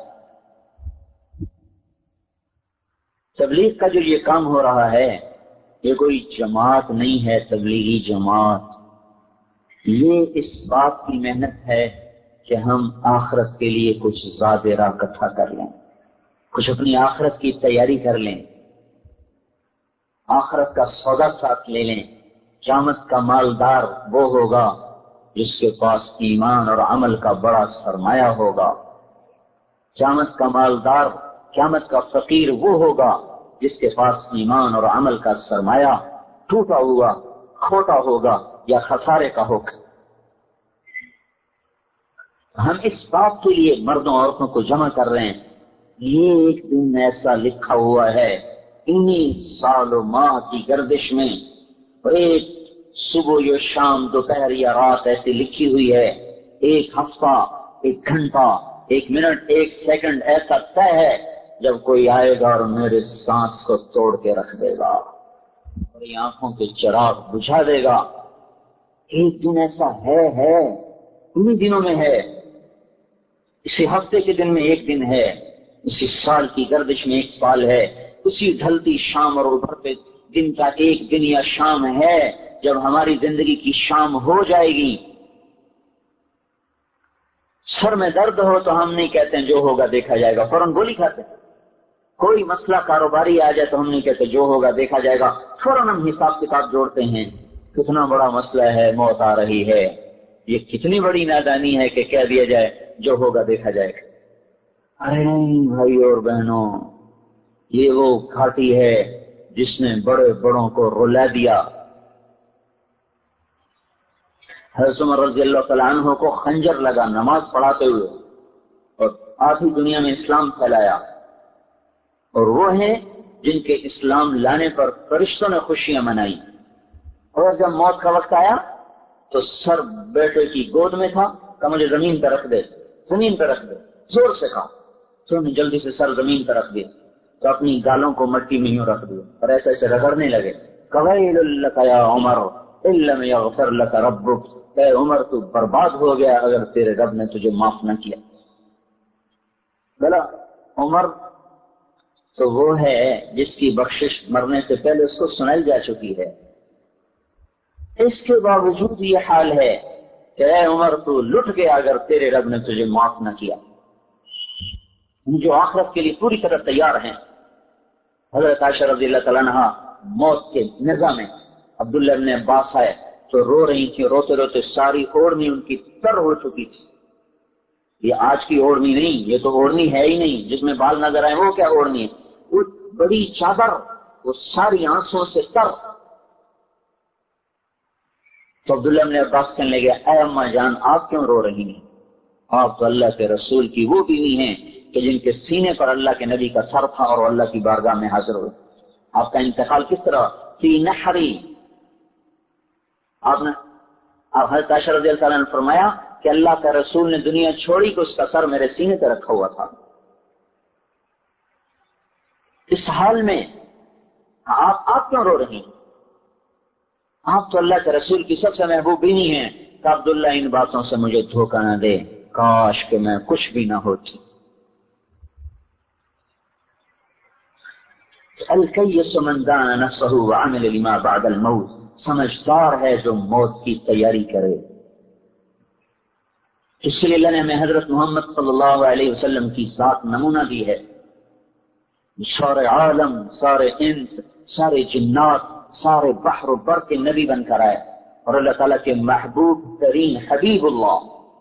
تبلیغ کا جو یہ کام ہو رہا ہے یہ کوئی جماعت نہیں ہے، تبلیغی جماعت. یہ اس بات کی محنت ہے کہ ہم آخرت کے لیے کچھ زادرہ اکٹھا کر لیں، کچھ اپنی آخرت کی تیاری کر لیں، آخرت کا سودا ساتھ لے لیں. قیامت کا مالدار وہ ہوگا جس کے پاس ایمان اور عمل کا بڑا سرمایہ ہوگا. قیامت کا مالدار، قیامت کا فقیر وہ ہوگا جس کے پاس ایمان اور عمل کا سرمایہ ٹوٹا ہوا کھوٹا ہوگا یا خسارے کا ہوگا۔ ہم اس بات کے لیے مردوں عورتوں کو جمع کر رہے ہیں، یہ ایک دن ایسا لکھا ہوا ہے انہی سال و ماہ کی گردش میں، اور ایک صبح یا شام دوپہر یا رات ایسی لکھی ہوئی ہے، ایک ہفتہ ایک گھنٹہ ایک منٹ ایک سیکنڈ ایسا طے ہے جب کوئی آئے گا اور میرے سانس کو توڑ کے رکھ دے گا اور یہ آنکھوں کے چراغ بجھا دے گا۔ ایک دن ایسا ہے ہے انہی دنوں میں ہے، اسی ہفتے کے دن میں ایک دن ہے، اسی سال کی گردش میں ایک سال ہے، اسی ڈھلتی شام اور ابھرتے دن کا ایک دن یا شام ہے جب ہماری زندگی کی شام ہو جائے گی۔ سر میں درد ہو تو ہم نہیں کہتے ہیں جو ہوگا دیکھا جائے گا، فوراً گولی کھاتے ہیں۔ کوئی مسئلہ کاروباری آ جائے تو ہم نہیں کہتے جو ہوگا دیکھا جائے گا، فوراً ہم حساب کتاب جوڑتے ہیں، کتنا بڑا مسئلہ ہے، موت آ رہی ہے۔ یہ کتنی بڑی نادانی ہے کہ کہہ دیا جائے جو ہوگا دیکھا جائے گا۔ ارے نہیں بھائی اور بہنوں، یہ وہ گھاٹی ہے جس نے بڑے بڑوں کو رلا دیا۔ حضرت عمر رضی اللہ تعالیٰ عنہ کو خنجر لگا نماز پڑھاتے ہوئے اور آدھی دنیا میں اسلام پھیلایا، اور وہ ہیں جن کے اسلام لانے پر فرشتوں نے خوشیاں منائی، اور جب موت کا وقت آیا تو سر بیٹے کی گود میں تھا کہ مجھے زمین پہ رکھ دے، زمین پہ رکھ دے، زور سے کہا تو انہوں نے جلدی سے سر زمین پہ رکھ دیا، تو اپنی گالوں کو مٹی میں یوں رکھ دیا اور ایسے ایسے رگڑنے لگے، قویل لک یا عمر ان لم یغفر لک ربک، اے عمر تو برباد ہو گیا اگر تیرے رب نے تجھے معاف نہ کیا۔ بلا عمر تو وہ ہے جس کی بخشش مرنے سے پہلے اس کو سنائی جا چکی ہے، اس کے باوجود یہ حال ہے کہ اے عمر تو لٹ گیا اگر تیرے رب نے تجھے معاف نہ کیا۔ جو آخرت کے لیے پوری طرح تیار ہیں، حضرت عائشہ رضی اللہ تعالیٰ عنہا موت کے نظام میں عبداللہ ابن عباس آئے تو رو رہی تھی، روتے روتے ساری اوڑھنی ان کی تر ہو چکی تھی۔ یہ آج کی اوڑھنی نہیں، یہ تو اوڑھنی ہے ہی نہیں جس میں بال نظر آئے، وہ کیا اوڑھنی ہے، وہ بڑی چادر، وہ ساری آنسوں سے تر۔ تو عبداللہ ابن عباس کہنے لگے اے اماں جان آپ کیوں رو رہی ہیں، آپ تو اللہ کے رسول کی وہ بیوی ہیں کہ جن کے سینے پر اللہ کے نبی کا سر تھا اور اللہ کی بارگاہ میں حاضر ہوئے، آپ کا انتقال کس طرح فی نحری، آپ نے آپ حضرت عائشہ رضی اللہ عنہ نے فرمایا کہ اللہ کا رسول نے دنیا چھوڑی کہ اس کا سر میرے سینے پہ رکھا ہوا تھا۔ اس حال میں آپ آپ کیوں رو رہی ہیں، آپ تو اللہ کے رسول کی سب سے محبوب بیوی ہیں کہ عبداللہ ان باتوں سے مجھے دھوکہ نہ دے، کاش کہ میں کچھ بھی نہ ہوتی۔ الکیس من دان نفسہ وعمل لما بعد الموت، سمجھدار ہے جو موت کی تیاری کرے۔ اس لیے اللہ نے ہمیں حضرت محمد صلی اللہ علیہ وسلم کی ذات نمونہ دی ہے، سارے عالم، سارے انس، سارے جنات، سارے بحر و بر کے نبی بن کر آئے، اور اللہ تعالیٰ کے محبوب ترین حبیب اللہ،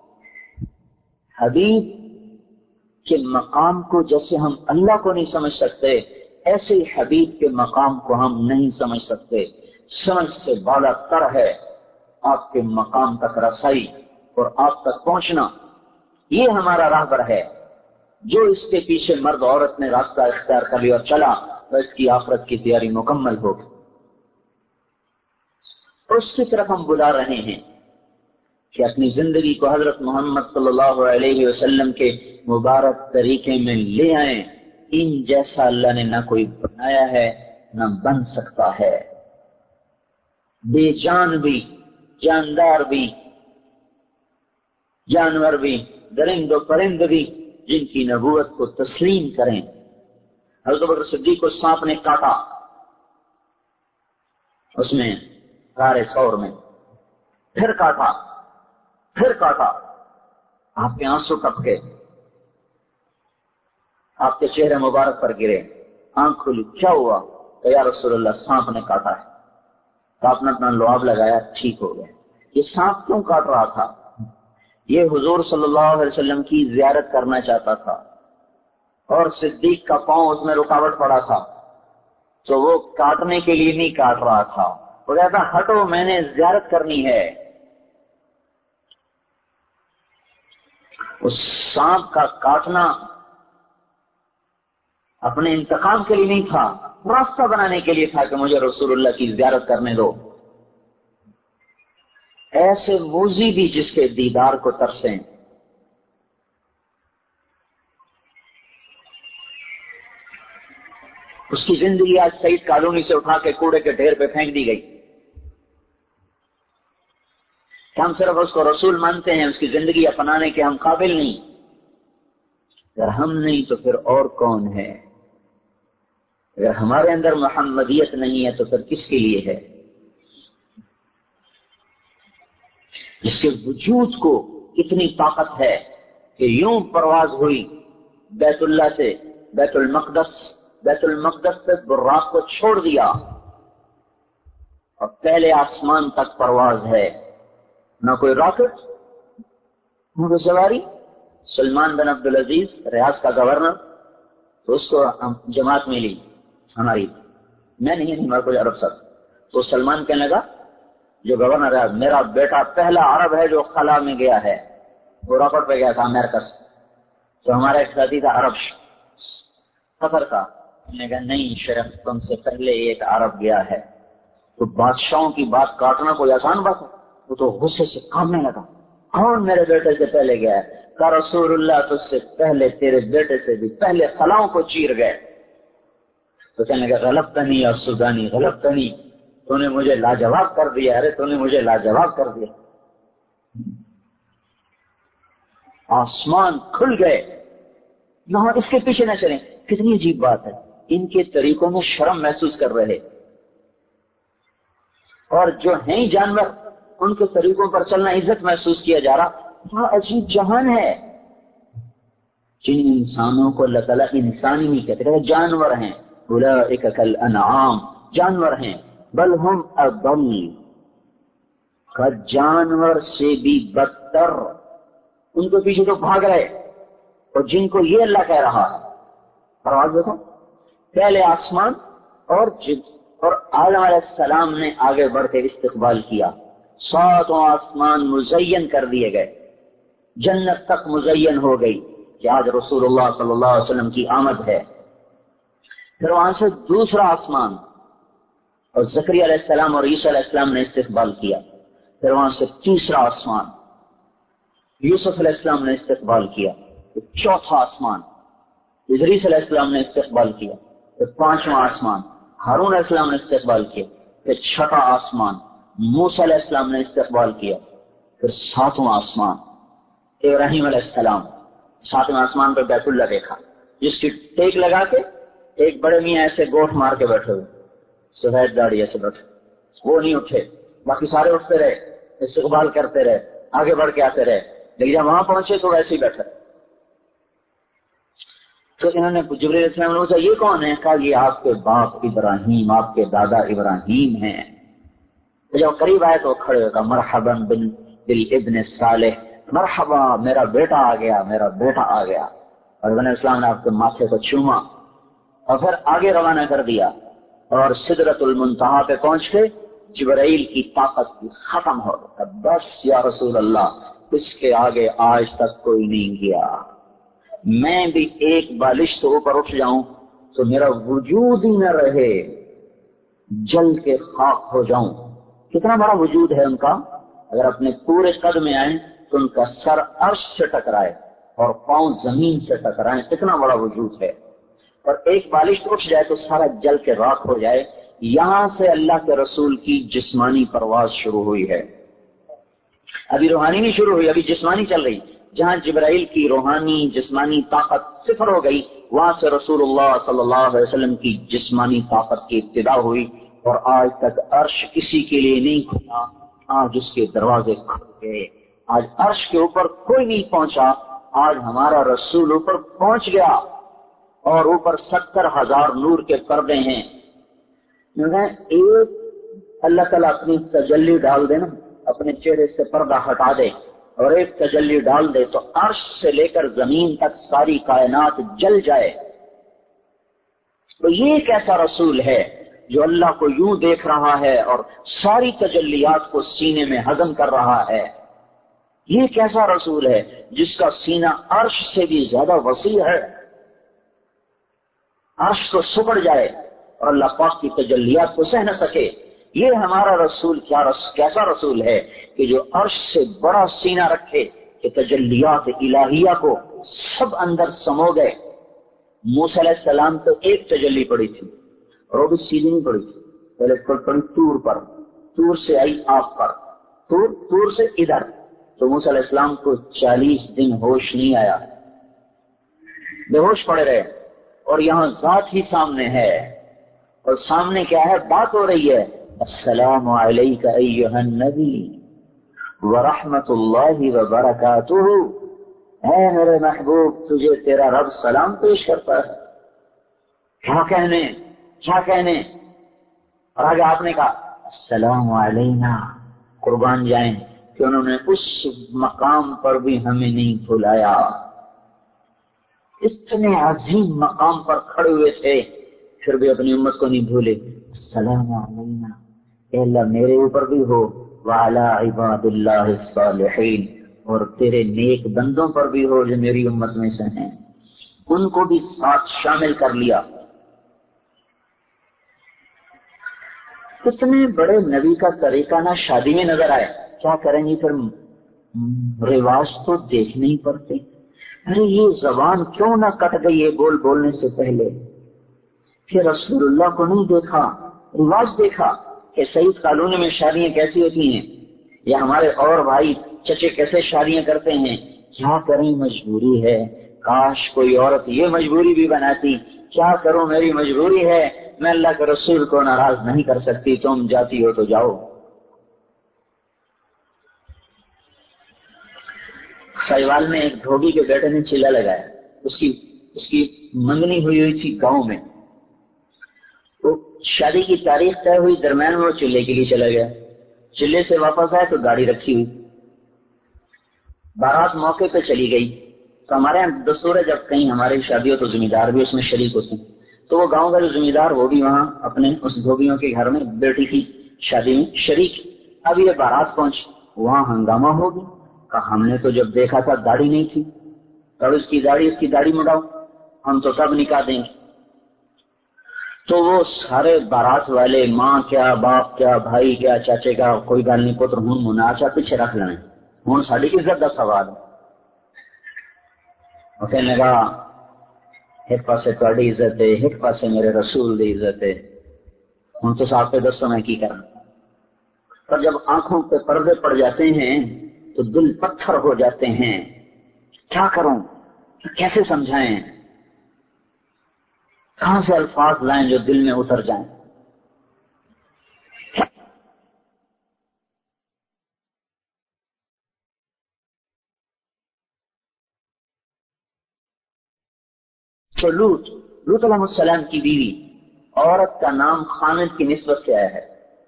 حبیب کے مقام کو جیسے ہم اللہ کو نہیں سمجھ سکتے، ایسے ہی حبیب کے مقام کو ہم نہیں سمجھ سکتے۔ سمجھ سے بالا تر ہے آپ کے مقام تک رسائی اور آپ تک پہنچنا، یہ ہمارا راہبر ہے۔ جو اس کے پیچھے مرد عورت نے راستہ اختیار کر لیا اور چلا تو اس کی آخرت کی تیاری مکمل ہوگی۔ اس کی طرف ہم بلا رہے ہیں کہ اپنی زندگی کو حضرت محمد صلی اللہ علیہ وسلم کے مبارک طریقے میں لے آئیں۔ ان جیسا اللہ نے نہ کوئی بنایا ہے نہ بن سکتا ہے، بے جان بھی، جاندار بھی، جانور بھی، درند و پرند بھی جن کی نبوت کو تسلیم کریں۔ حضرت ابوبکر صدیق کو سانپ نے کاٹا، اس میں غار ثور میں، پھر کاٹا، پھر کاٹا، آپ کے آنسو ٹپکے، آپ کے چہرے مبارک پر گرے، آنکھ کھلی، کیا ہوا؟ کہ یا رسول اللہ سانپ نے کاٹا ہے۔ تو آپ نے اپنا لعاب لگایا، ٹھیک ہو گیا۔ یہ سانپ کیوں کاٹ رہا تھا؟ یہ حضور صلی اللہ علیہ وسلم کی زیارت کرنا چاہتا تھا، اور صدیق کا پاؤں اس میں رکاوٹ پڑا تھا، تو وہ کاٹنے کے لیے نہیں کاٹ رہا تھا، وہ کہتا ہٹو میں نے زیارت کرنی ہے۔ اس سانپ کا کاٹنا اپنے انتقام کے لیے نہیں تھا، راستہ بنانے کے لیے تھا کہ مجھے رسول اللہ کی زیارت کرنے دو۔ ایسے موذی بھی جس کے دیدار کو ترسیں۔ اس کی زندگی آج سعید کالونی سے اٹھا کے کوڑے کے ڈھیر پہ پھینک دی گئی کہ ہم صرف اس کو رسول مانتے ہیں، اس کی زندگی اپنانے کے ہم قابل نہیں۔ اگر ہم نہیں تو پھر اور کون ہے؟ اگر ہمارے اندر محمدیت نہیں ہے تو پھر کس کے لیے ہے؟ جس کے وجود کو اتنی طاقت ہے کہ یوں پرواز ہوئی بیت اللہ سے بیت المقدس، بیت المقدس سے براق کو چھوڑ دیا اور پہلے آسمان تک پرواز ہے، نہ کوئی راکٹ نہ کوئی سواری۔ سلمان بن عبدالعزیز ریاض کا گورنر، تو اس کو جماعت ملی ہماری، میں نہیں نہیں میں کوئی عرب سب، تو سلمان کہنے لگا جو گورنر ہے میرا بیٹا پہلا عرب ہے جو خلا میں گیا ہے، وہ راکٹ پہ گیا تھا امریکہ سے۔ تو ہمارا ایک ساتھی تھا عرب سفر کا، ہم نے کہا نہیں شیخ تم سے پہلے ایک عرب گیا ہے۔ تو بادشاہوں کی بات کاٹنا کوئی آسان بات ہے؟ وہ تو غصے سے کامنے لگا، کون میرے بیٹے سے پہلے گیا ہے؟ کہ رسول اللہ تجھ سے پہلے تیرے بیٹے سے بھی پہلے خلاؤں کو چیر گئے۔ تو کہنے لگا غلط تو نہیں اور سودانی غلط تو نہیں، تو نے مجھے لاجواب کر دیا، ارے تو نے مجھے لاجواب کر دیا۔ آسمان کھل گئے، یہاں اس کے پیچھے نہ چلیں۔ کتنی عجیب بات ہے، ان کے طریقوں میں شرم محسوس کر رہے، اور جو ہیں جانور ان کے طریقوں پر چلنا عزت محسوس کیا جا رہا۔ کیا عجیب جہان ہے، جن انسانوں کو اللہ تعالیٰ انسان ہی نہیں کہتے، کہتے جانور ہیں، اولئک کالانعام، جانور ہیں، بل ہم اضل، کا جانور سے بھی بدتر، ان کے پیچھے تو بھاگ رہے، اور جن کو یہ اللہ کہہ رہا ہے۔ پرواز دیکھو، پہلے آسمان اور جن اور آدم علیہ السلام نے آگے بڑھ کے استقبال کیا، ساتوں آسمان مزین کر دیے گئے، جنت تک مزین ہو گئی کہ آج رسول اللہ صلی اللہ علیہ وسلم کی آمد ہے۔ پھر وہاں سے دوسرا آسمان اور زکریا علیہ السلام اور عیسیٰ علیہ السلام نے استقبال کیا۔ پھر وہاں سے تیسرا آسمان یوسف علیہ السلام نے استقبال کیا۔ پھر چوتھا آسمان ادریس علیہ السلام نے استقبال کیا۔ پھر پانچواں آسمان ہارون علیہ السلام نے استقبال کیا۔ پھر چھٹا آسمان موسیٰ علیہ السلام نے استقبال کیا۔ پھر ساتواں آسمان ابراہیم علیہ السلام، ساتویں آسمان پر بیت اللہ دیکھا، جس کی ٹیک لگا کے ایک بڑے میاں ایسے گوٹ مار کے بیٹھے ہوئے، سفید داڑھی ایسے بیٹھے، وہ نہیں اٹھے، باقی سارے اٹھتے رہے، استقبال کرتے رہے، آگے بڑھ کے آتے رہے، لیکن جب وہاں پہنچے تو ویسے ہی بیٹھے۔ تو انہوں نے جبریل علیہ السلام نے پوچھا یہ کون ہے؟ کہا یہ آپ کے باپ ابراہیم، آپ کے دادا ابراہیم ہیں۔ جب قریب آئے تو کھڑے ہوگا، مرحبا بالابن صالح، مرحبا میرا بیٹا آ گیا، میرا بیٹا آ گیا۔ اور ابن اسلام نے آپ کے ماتھے کو چوما اور پھر آگے روانہ کر دیا، اور سدرۃ المنتہا پہ پہنچ کے جبرائیل کی طاقت ختم ہو گیا۔ بس یا رسول اللہ، اس کے آگے آج تک کوئی نہیں گیا، میں بھی ایک بالش سے اوپر اٹھ جاؤں تو میرا وجود ہی نہ رہے، جل کے خاک ہو جاؤں۔ کتنا بڑا وجود ہے ان کا، اگر اپنے پورے قد میں آئیں تو ان کا سر عرش سے ٹکرائے اور پاؤں زمین سے ٹکرائیں، اتنا بڑا وجود ہے۔ اور ایک بالش اٹھ جائے تو سارا جل کے راکھ ہو جائے۔ یہاں سے اللہ کے رسول کی جسمانی پرواز شروع ہوئی ہے، ابھی روحانی نہیں شروع ہوئی، ابھی جسمانی چل رہی۔ جہاں جبرائیل کی روحانی جسمانی طاقت صفر ہو گئی، وہاں سے رسول اللہ صلی اللہ علیہ وسلم کی جسمانی طاقت کی ابتدا ہوئی، اور آج تک عرش کسی کے لیے نہیں کھلا، آج اس کے دروازے کھل گئے۔ آج عرش کے اوپر کوئی نہیں پہنچا، آج ہمارا رسول اوپر پہنچ گیا، اور اوپر ستر ہزار نور کے پردے ہیں۔ ایک اللہ تعالیٰ اپنی تجلی ڈال دے نا، اپنے چہرے سے پردہ ہٹا دے اور ایک تجلی ڈال دے تو عرش سے لے کر زمین تک ساری کائنات جل جائے۔ تو یہ ایک ایسا رسول ہے جو اللہ کو یوں دیکھ رہا ہے اور ساری تجلیات کو سینے میں ہضم کر رہا ہے. یہ کیسا رسول ہے جس کا سینہ عرش سے بھی زیادہ وسیع ہے، عرش کو سکڑ جائے اور اللہ پاک کی تجلیات کو سہ نہ سکے. یہ ہمارا رسول کیا رس کیسا رسول ہے کہ جو عرش سے بڑا سینہ رکھے کہ تجلیات الہیہ کو سب اندر سمو گئے. موسیٰ علیہ السلام تو ایک تجلی پڑی تھی اور وہ بھی سیدھی نہیں پڑی تھی، پہلے پڑی طور پر، طور سے آئی آپ پر، طور طور سے ادھر. تو موسیٰ علیہ السلام کو چالیس دن ہوش نہیں آیا، بے ہوش پڑے رہے. اور یہاں ذات ہی سامنے ہے، اور سامنے کیا ہے؟ بات ہو رہی ہے. السلام علیک ایھا النبی ورحمۃ اللہ وبرکاتہ. اے میرے محبوب، تجھے تیرا رب سلام پیش کرتا ہے. کیا کہنے کیا کہنے اور آگے آپ نے کہا السلام علینا. قربان جائیں کہ انہوں نے اس مقام پر بھی ہمیں نہیں بھلایا. اتنے عظیم مقام پر کھڑے ہوئے تھے پھر بھی اپنی امت کو نہیں بھولے. السلام علینا، اے اللہ میرے اوپر بھی ہو، وعلی عباد اللہ الصالحین، اور تیرے نیک بندوں پر بھی ہو جو میری امت میں سے ہیں. ان کو بھی ساتھ شامل کر لیا. اتنے بڑے نبی کا طریقہ نہ شادی میں نظر آئے. کیا کریں گے پھر؟ رواج تو دیکھنے ہی پڑتے. ارے یہ زبان کیوں نہ کٹ گئی ہے بول بولنے سے پہلے کہ رسول اللہ کو نہیں دیکھا، رواج دیکھا کہ سعید کالونی میں شادیاں کیسی ہوتی ہیں، یا ہمارے اور بھائی چچے کیسے شادیاں کرتے ہیں. کیا کریں، مجبوری ہے. کاش کوئی عورت یہ مجبوری بھی بناتی. کیا کروں، میری مجبوری ہے، میں اللہ کے رسول کو ناراض نہیں کر سکتی، تم جاتی ہو تو جاؤ. سائیوال میں ایک دھوبی کے بیٹے نے چیلا لگایا. اس کی اس کی منگنی ہوئی ہوئی تھی گاؤں میں. وہ شادی کی تاریخ طے ہوئی، درمیان میں وہ چلے کے لیے چلا گیا. چلے سے واپس آئے تو گاڑی رکھی ہوئی. بارات موقع پہ چلی گئی. تو ہمارے یہاں دستور ہے جب کہیں ہماری شادی ہو تو ذمہ دار بھی اس میں شریک ہوتے ہیں. تو وہ گاؤں کا جو ذمہ دار وہ بھی وہاں اپنے اس دھوبیوں کے گھر میں بیٹی کی شادی میں شریک. اب یہ بارات پہنچ، وہاں ہنگامہ ہو گیا. کہا ہم نے تو جب دیکھا تھا داڑھی نہیں تھی، اور اس کی داڑھی اس کی داڑھی مڑاؤ، ہم تو کب نکاح دیں گے. تو وہ سارے بارات والے، ماں کیا باپ کیا بھائی کیا چاچے کا، کوئی گل نہیں پتر ہوں مناچا پیچھے رکھ لینا، ہوں ساری عزت کا سوال ہے. اور کہنے لگا ایک پاسے تہاڈی عزت ہے، ایک پاسے میرے رسول دی عزت ہے، ہوں تو صاحب پہ دسو میں کی کروں. پر جب آنکھوں پہ پردے پڑ جاتے ہیں تو دل پتھر ہو جاتے ہیں. کیا کروں، کیسے سمجھائیں، کہاں سے الفاظ لائیں جو دل میں اتر جائیں. تو لوط لوط علیہ السلام کی بیوی، عورت کا نام خامد کی نسبت سے آیا ہے،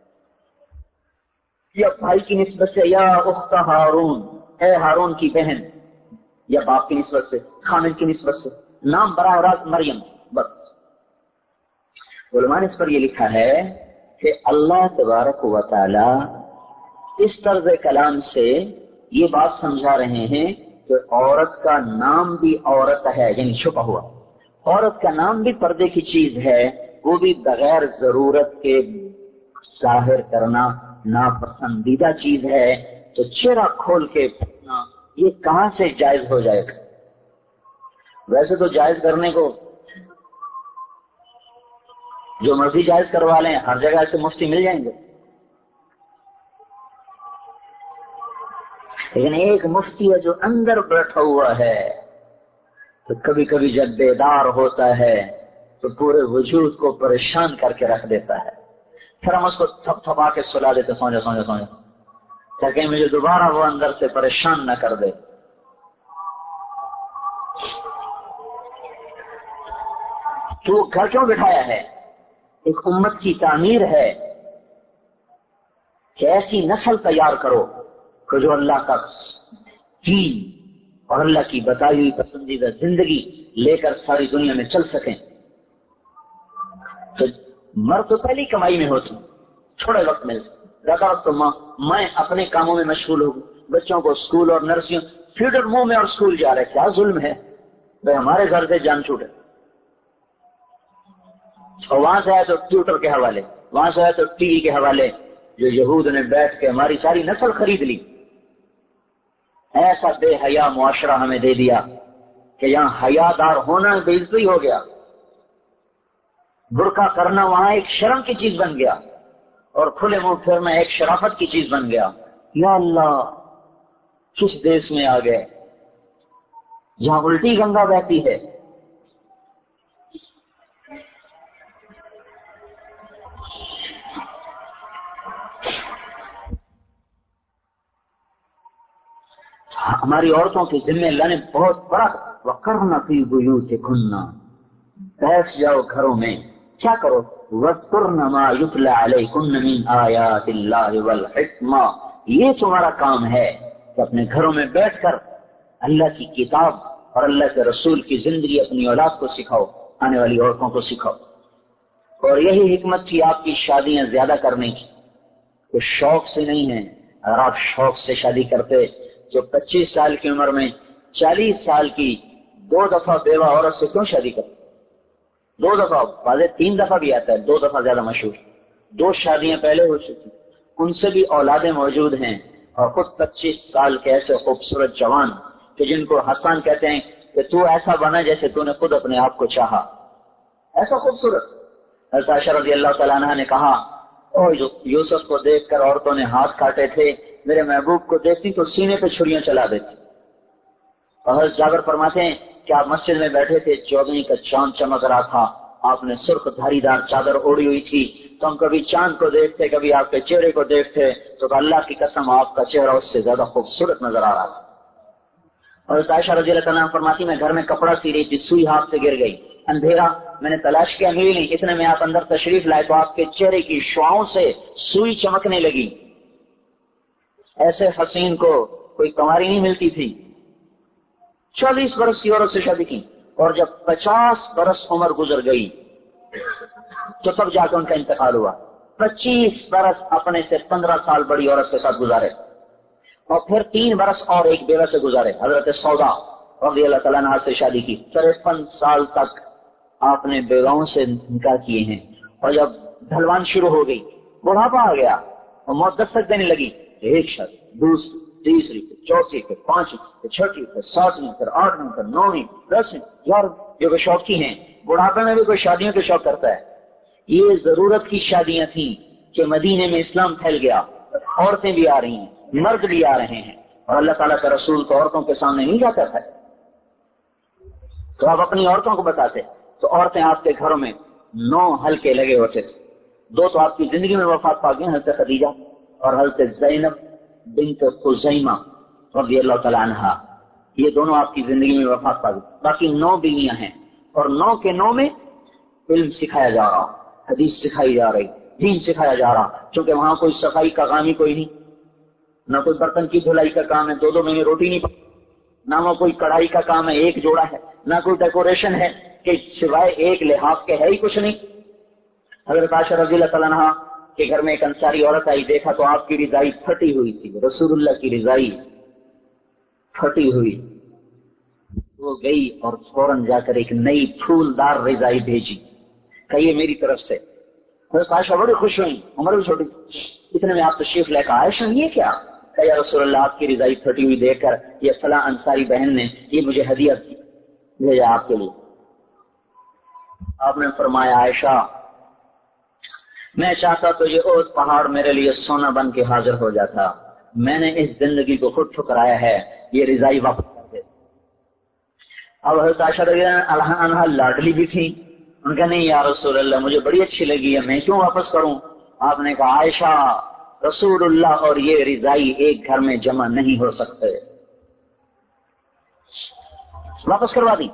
یا بھائی کی نسبت سے، یا اخت ہارون، اے ہارون کی بہن، یا باپ کی نسبت سے، خامد کی نسبت سے. نام براہ راست مریم. بس علماء نے اس پر یہ لکھا ہے کہ اللہ تبارک و تعالی اس طرز کلام سے یہ بات سمجھا رہے ہیں کہ عورت کا نام بھی عورت ہے، یعنی چھپا ہوا. عورت کا نام بھی پردے کی چیز ہے، وہ بھی بغیر ضرورت کے ظاہر کرنا ناپسندیدہ چیز ہے. تو چہرہ کھول کے پڑھنا یہ کہاں سے جائز ہو جائے گا؟ ویسے تو جائز کرنے کو جو مرضی جائز کروا لیں، ہر جگہ ایسے مفتی مل جائیں گے. لیکن ایک مفتی ہے جو اندر بیٹھا ہوا ہے، تو کبھی کبھی جب بیدار ہوتا ہے تو پورے وجود کو پریشان کر کے رکھ دیتا ہے. پھر ہم اس کو تھپ تھپا کے سلا دیتے، سو جا سو جا سو جا، تاکہ مجھے دوبارہ وہ اندر سے پریشان نہ کر دے. تو وہ گھر کیوں بٹھایا ہے؟ ایک امت کی تعمیر ہے کہ ایسی نسل تیار کرو کہ جو اللہ کا دین اور اللہ کی بتائی ہوئی پسندیدہ زندگی لے کر ساری دنیا میں چل سکیں. تو مرد تو پہلی کمائی میں ہوتی، تھوڑے وقت میں زیادہ وقت تو ماں میں اپنے کاموں میں مشغول ہو گئی، بچوں کو اسکول اور نرسریوں فیڈر منہ میں اور اسکول جا رہے، کیا ظلم ہے بھائی، ہمارے گھر سے جان چھوٹے، اور وہاں سے آئے تو ٹیوٹر کے حوالے، وہاں سے آئے تو ٹی وی کے حوالے، جو یہود نے بیٹھ کے ہماری ساری نسل خرید لی۔ ایسا بے حیا معاشرہ ہمیں دے دیا کہ یہاں حیا دار ہونا بے عزتی ہو گیا، برقع کرنا وہاں ایک شرم کی چیز بن گیا، اور کھلے منہ پھرنا ایک شرافت کی چیز بن گیا۔ یا اللہ، کس دیش میں آ گئے جہاں الٹی گنگا بہتی ہے۔ ہماری عورتوں کے ذمہ اللہ نے بہت بڑا وَقَرْنَ فِي بُيُوتِكُنَّ، بیٹھ جاؤ گھروں میں، کیا کرو؟ وَاذْكُرْنَ مَا يُتْلَى عَلَيْكُنَّ مِنْ آيَاتِ اللَّهِ وَالْحِكْمَةِ، یہ تمہارا کام ہے کہ اپنے گھروں میں بیٹھ کر اللہ کی کتاب اور اللہ کے رسول کی زندگی اپنی اولاد کو سکھاؤ، آنے والی عورتوں کو سکھاؤ۔ اور یہی حکمت تھی آپ کی شادیاں زیادہ کرنے کی، کچھ شوق سے نہیں ہے۔ اگر آپ شوق سے شادی کرتے تو پچیس سال کی عمر میں چالیس سال کی دو دفعہ بیوہ عورت سے کیوں شادی کرتے؟ دو دفعہ، واضح تین دفعہ بھی آتا ہے، دو دفعہ زیادہ مشہور، دو شادیاں پہلے ہو چکی، ان سے بھی اولادیں موجود ہیں، اور خود پچیس سال کے ایسے خوبصورت جوان کہ جن کو حسان کہتے ہیں کہ تو ایسا بنا جیسے تو نے خود اپنے آپ کو چاہا، ایسا خوبصورت۔ حضرت عائشہ رضی اللہ تعالیٰ عنہ نے کہا، او یوسف کو دیکھ کر عورتوں نے ہاتھ کاٹے تھے، میرے محبوب کو دیکھتی تو سینے پہ چھریاں چلا دیتی۔ اور حضرت جابر فرماتے ہیں کہ آپ مسجد میں بیٹھے تھے، چودھویں کا چاند چمک رہا تھا، آپ نے سرخ دھاری دار چادر اوڑی ہوئی تھی، تو ہم کبھی چاند کو دیکھتے، کبھی آپ کے چہرے کو دیکھتے، تو اللہ کی قسم آپ کا چہرہ اس سے زیادہ خوبصورت نظر آ رہا تھا۔ اور عائشہ رضی اللہ عنہا فرماتی میں گھر میں کپڑا سی رہی تھی، سوئی ہاتھ سے گر گئی، اندھیرا، میں نے تلاش کیا ملی نہیں، اتنے میں آپ اندر تشریف لائے تو آپ کے چہرے کی شعاؤں سے سوئی چمکنے لگی، ایسے حسین کو کوئی کنواری نہیں ملتی تھی۔ چالیس برس کی عورت سے شادی کی، اور جب پچاس برس عمر گزر گئی تو تب جا کے ان کا انتقال ہوا۔ پچیس برس اپنے سے پندرہ سال بڑی عورت کے ساتھ گزارے، اور پھر تین برس اور ایک بیوہ سے گزارے، حضرت سودا رضی اللہ تعالیٰ عنہ سے شادی کی، تریپن سال تک آپ نے بیواؤں سے نکاح کیے ہیں۔ اور جب ڈھلوان شروع ہو گئی، بڑھاپا آ گیا اور موت دستک دینے لگی، ایک شادی، دوسری، تیسری، پھر چوتھی، پھر پانچویں، پھر چھٹی، پھر ساتویں، پھر آٹھویں، پھر نویں، دسویں، یار جو کہ شوقی ہیں، بڑھاپے میں بھی کوئی شادیوں کے شوق کرتا ہے۔ یہ ضرورت کی شادیاں تھیں کہ مدینے میں اسلام پھیل گیا، عورتیں بھی آ رہی ہیں، مرد بھی آ رہے ہیں، اور اللہ تعالیٰ کا رسول تو عورتوں کے سامنے نہیں جاتا تھا، تو آپ اپنی عورتوں کو بتاتے تو عورتیں آپ کے گھروں میں نو حلقے لگے ہوتے تھے۔ دو تو آپ کی زندگی میں وفات پا گئے، حضرت خدیجہ اور حضرت زینب بنت خزیمہ رضی اللہ تعالیٰ عنہا، یہ دونوں آپ کی زندگی میں وفات پا گئی، باقی نو بیویاں ہیں، اور نو کے نو میں علم سکھایا جا رہا، حدیث سکھائی جا رہی، دین سکھایا جا رہا، کیونکہ وہاں کوئی صفائی کا کام ہی کوئی نہیں، نہ کوئی برتن کی دھلائی کا کام ہے، دو دو مہینے روٹی نہیں پکتی، نہ وہ کوئی کڑھائی کا کام ہے، ایک جوڑا ہے، نہ کوئی ڈیکوریشن ہے کہ سوائے ایک لحاف کے ہے ہی کچھ نہیں۔ حضرت عائشہ رضی اللہ تعالیٰ عنہا کے گھر میں ایک انصاری عورت آئی، دیکھا تو آپ کی رضائی پھٹی ہوئی تھی، رسول اللہ کی رضائی پھٹی ہوئی، وہ گئی اور فوراً جا کر ایک نئی پھول دار رضائی بھیجی، کہیے میری طرف سے۔ حضرت عائشہ بڑی خوش ہوئی، عمر بھی چھوٹی، اتنے میں آپ تشریف لے کر، عائشہ یہ کیا؟ کہ یا رسول اللہ آپ کی رضائی پھٹی ہوئی دیکھ کر یہ فلاں انصاری بہن نے یہ مجھے ہدیہ بھیجا آپ کے لیے۔ آپ نے فرمایا عائشہ میں چاہتا تو یہ اوت پہاڑ میرے لیے سونا بن کے حاضر ہو جاتا، میں نے اس زندگی کو خود ٹھکرایا ہے، یہ رضائی واپس کر دے۔ اب حضرت عائشہ رضی اللہ عنہا لاڈلی بھی تھی، ان کا نہیں یا رسول اللہ مجھے بڑی اچھی لگی ہے، میں کیوں واپس کروں؟ آپ نے کہا عائشہ رسول اللہ اور یہ رضائی ایک گھر میں جمع نہیں ہو سکتے، واپس کروا دی۔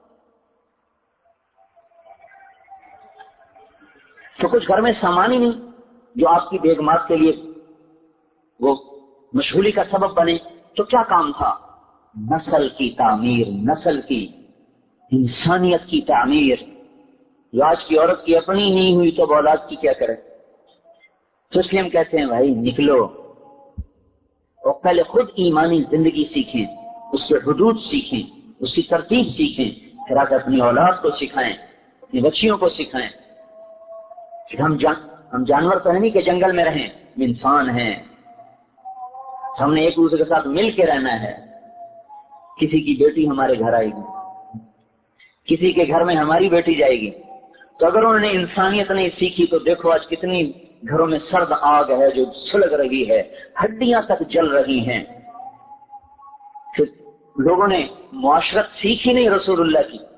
تو کچھ گھر میں سامان ہی نہیں جو آپ کی بیگمات کے لیے وہ مشغولی کا سبب بنے، تو کیا کام تھا؟ نسل کی تعمیر، نسل کی انسانیت کی تعمیر، جو آج کی عورت کی اپنی نہیں ہوئی تو اولاد کی کیا کرے؟ تو اس لیے ہم کہتے ہیں بھائی نکلو اور پہلے خود ایمانی زندگی سیکھیں، اس کے حدود سیکھیں، اس کی ترتیب سیکھیں، پھر آگے اپنی اولاد کو سکھائیں، اپنی بچیوں کو سکھائیں۔ پھر ہم جان ہم جانور تو ہے نہیں کہ جنگل میں رہیں، ہم انسان ہیں، ہم نے ایک دوسرے کے ساتھ مل کے رہنا ہے۔ کسی کی بیٹی ہمارے گھر آئے گی، کسی کے گھر میں ہماری بیٹی جائے گی، تو اگر انہوں نے انسانیت نہیں سیکھی تو دیکھو آج کتنی گھروں میں سرد آگ ہے جو سلگ رہی ہے، ہڈیاں تک جل رہی ہیں۔ پھر لوگوں نے معاشرت سیکھی نہیں رسول اللہ کی،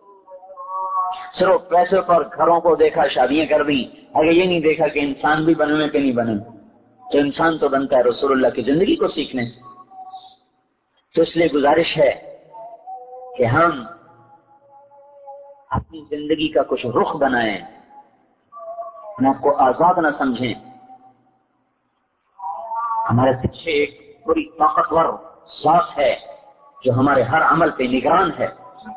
صرف پیسے پر گھروں کو دیکھا، شادیاں کر دی، اگر یہ نہیں دیکھا کہ انسان بھی بنے ہوئے کہ نہیں بنے۔ تو انسان تو بنتا ہے رسول اللہ کی زندگی کو سیکھنے سے۔ تو اس لیے گزارش ہے کہ ہم اپنی زندگی کا کچھ رخ بنائیں، ہم آپ کو آزاد نہ سمجھیں۔ ہمارے پیچھے ایک بڑی طاقتور ذات ہے جو ہمارے ہر عمل پہ نگران ہے،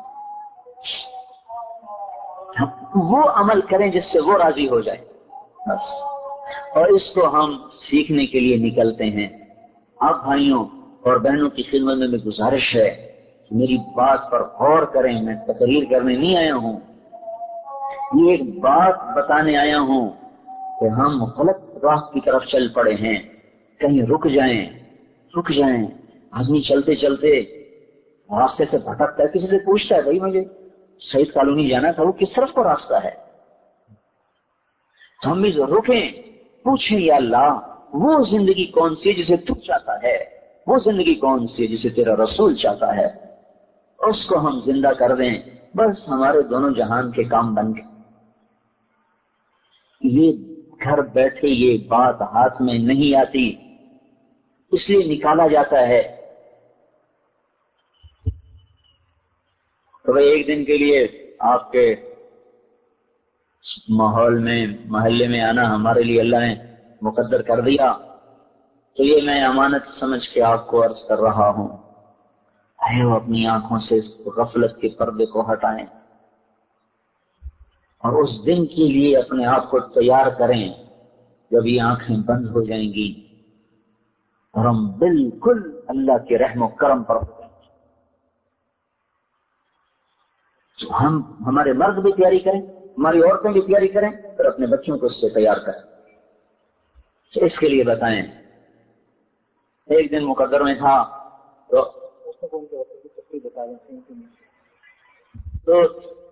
وہ عمل کریں جس سے وہ راضی ہو جائے بس۔ اور اس کو ہم سیکھنے کے لیے نکلتے ہیں۔ آپ بھائیوں اور بہنوں کی خدمت میں میں گزارش ہے کہ میری بات پر غور کریں، میں تقریر کرنے نہیں آیا ہوں، یہ ایک بات بتانے آیا ہوں کہ ہم غلط راہ کی طرف چل پڑے ہیں، کہیں رک جائیں رک جائیں آدمی چلتے چلتے راستے سے بھٹکتا ہے، کسی سے پوچھتا ہے بھائی مجھے سعید کالونی جانا تھا، وہ کس طرف کو راستہ ہے؟ تو ہم بھی رکیں، پوچھیں یا اللہ وہ زندگی کون سی ہے جسے تو چاہتا ہے، وہ زندگی کون سی ہے جسے تیرا رسول چاہتا ہے، اس کو ہم زندہ کر دیں، بس ہمارے دونوں جہان کے کام بن گئے۔ یہ گھر بیٹھے یہ بات ہاتھ میں نہیں آتی، اس لیے نکالا جاتا ہے۔ تو ایک دن کے لیے آپ کے ماحول میں محلے میں آنا ہمارے لیے اللہ نے مقدر کر دیا، تو یہ میں امانت سمجھ کے آپ کو عرض کر رہا ہوں، اے وہ اپنی آنکھوں سے غفلت کے پردے کو ہٹائیں اور اس دن کے لیے اپنے آپ کو تیار کریں جب یہ آنکھیں بند ہو جائیں گی اور ہم بالکل اللہ کے رحم و کرم پر ہو جائیں گے۔ تو ہم ہمارے مرد بھی تیاری کریں، ہماری عورتیں بھی تیاری کریں، اور اپنے بچوں کو اس سے تیار کریں۔ تو اس کے لیے بتائیں، ایک دن مقدر میں تھا تو تو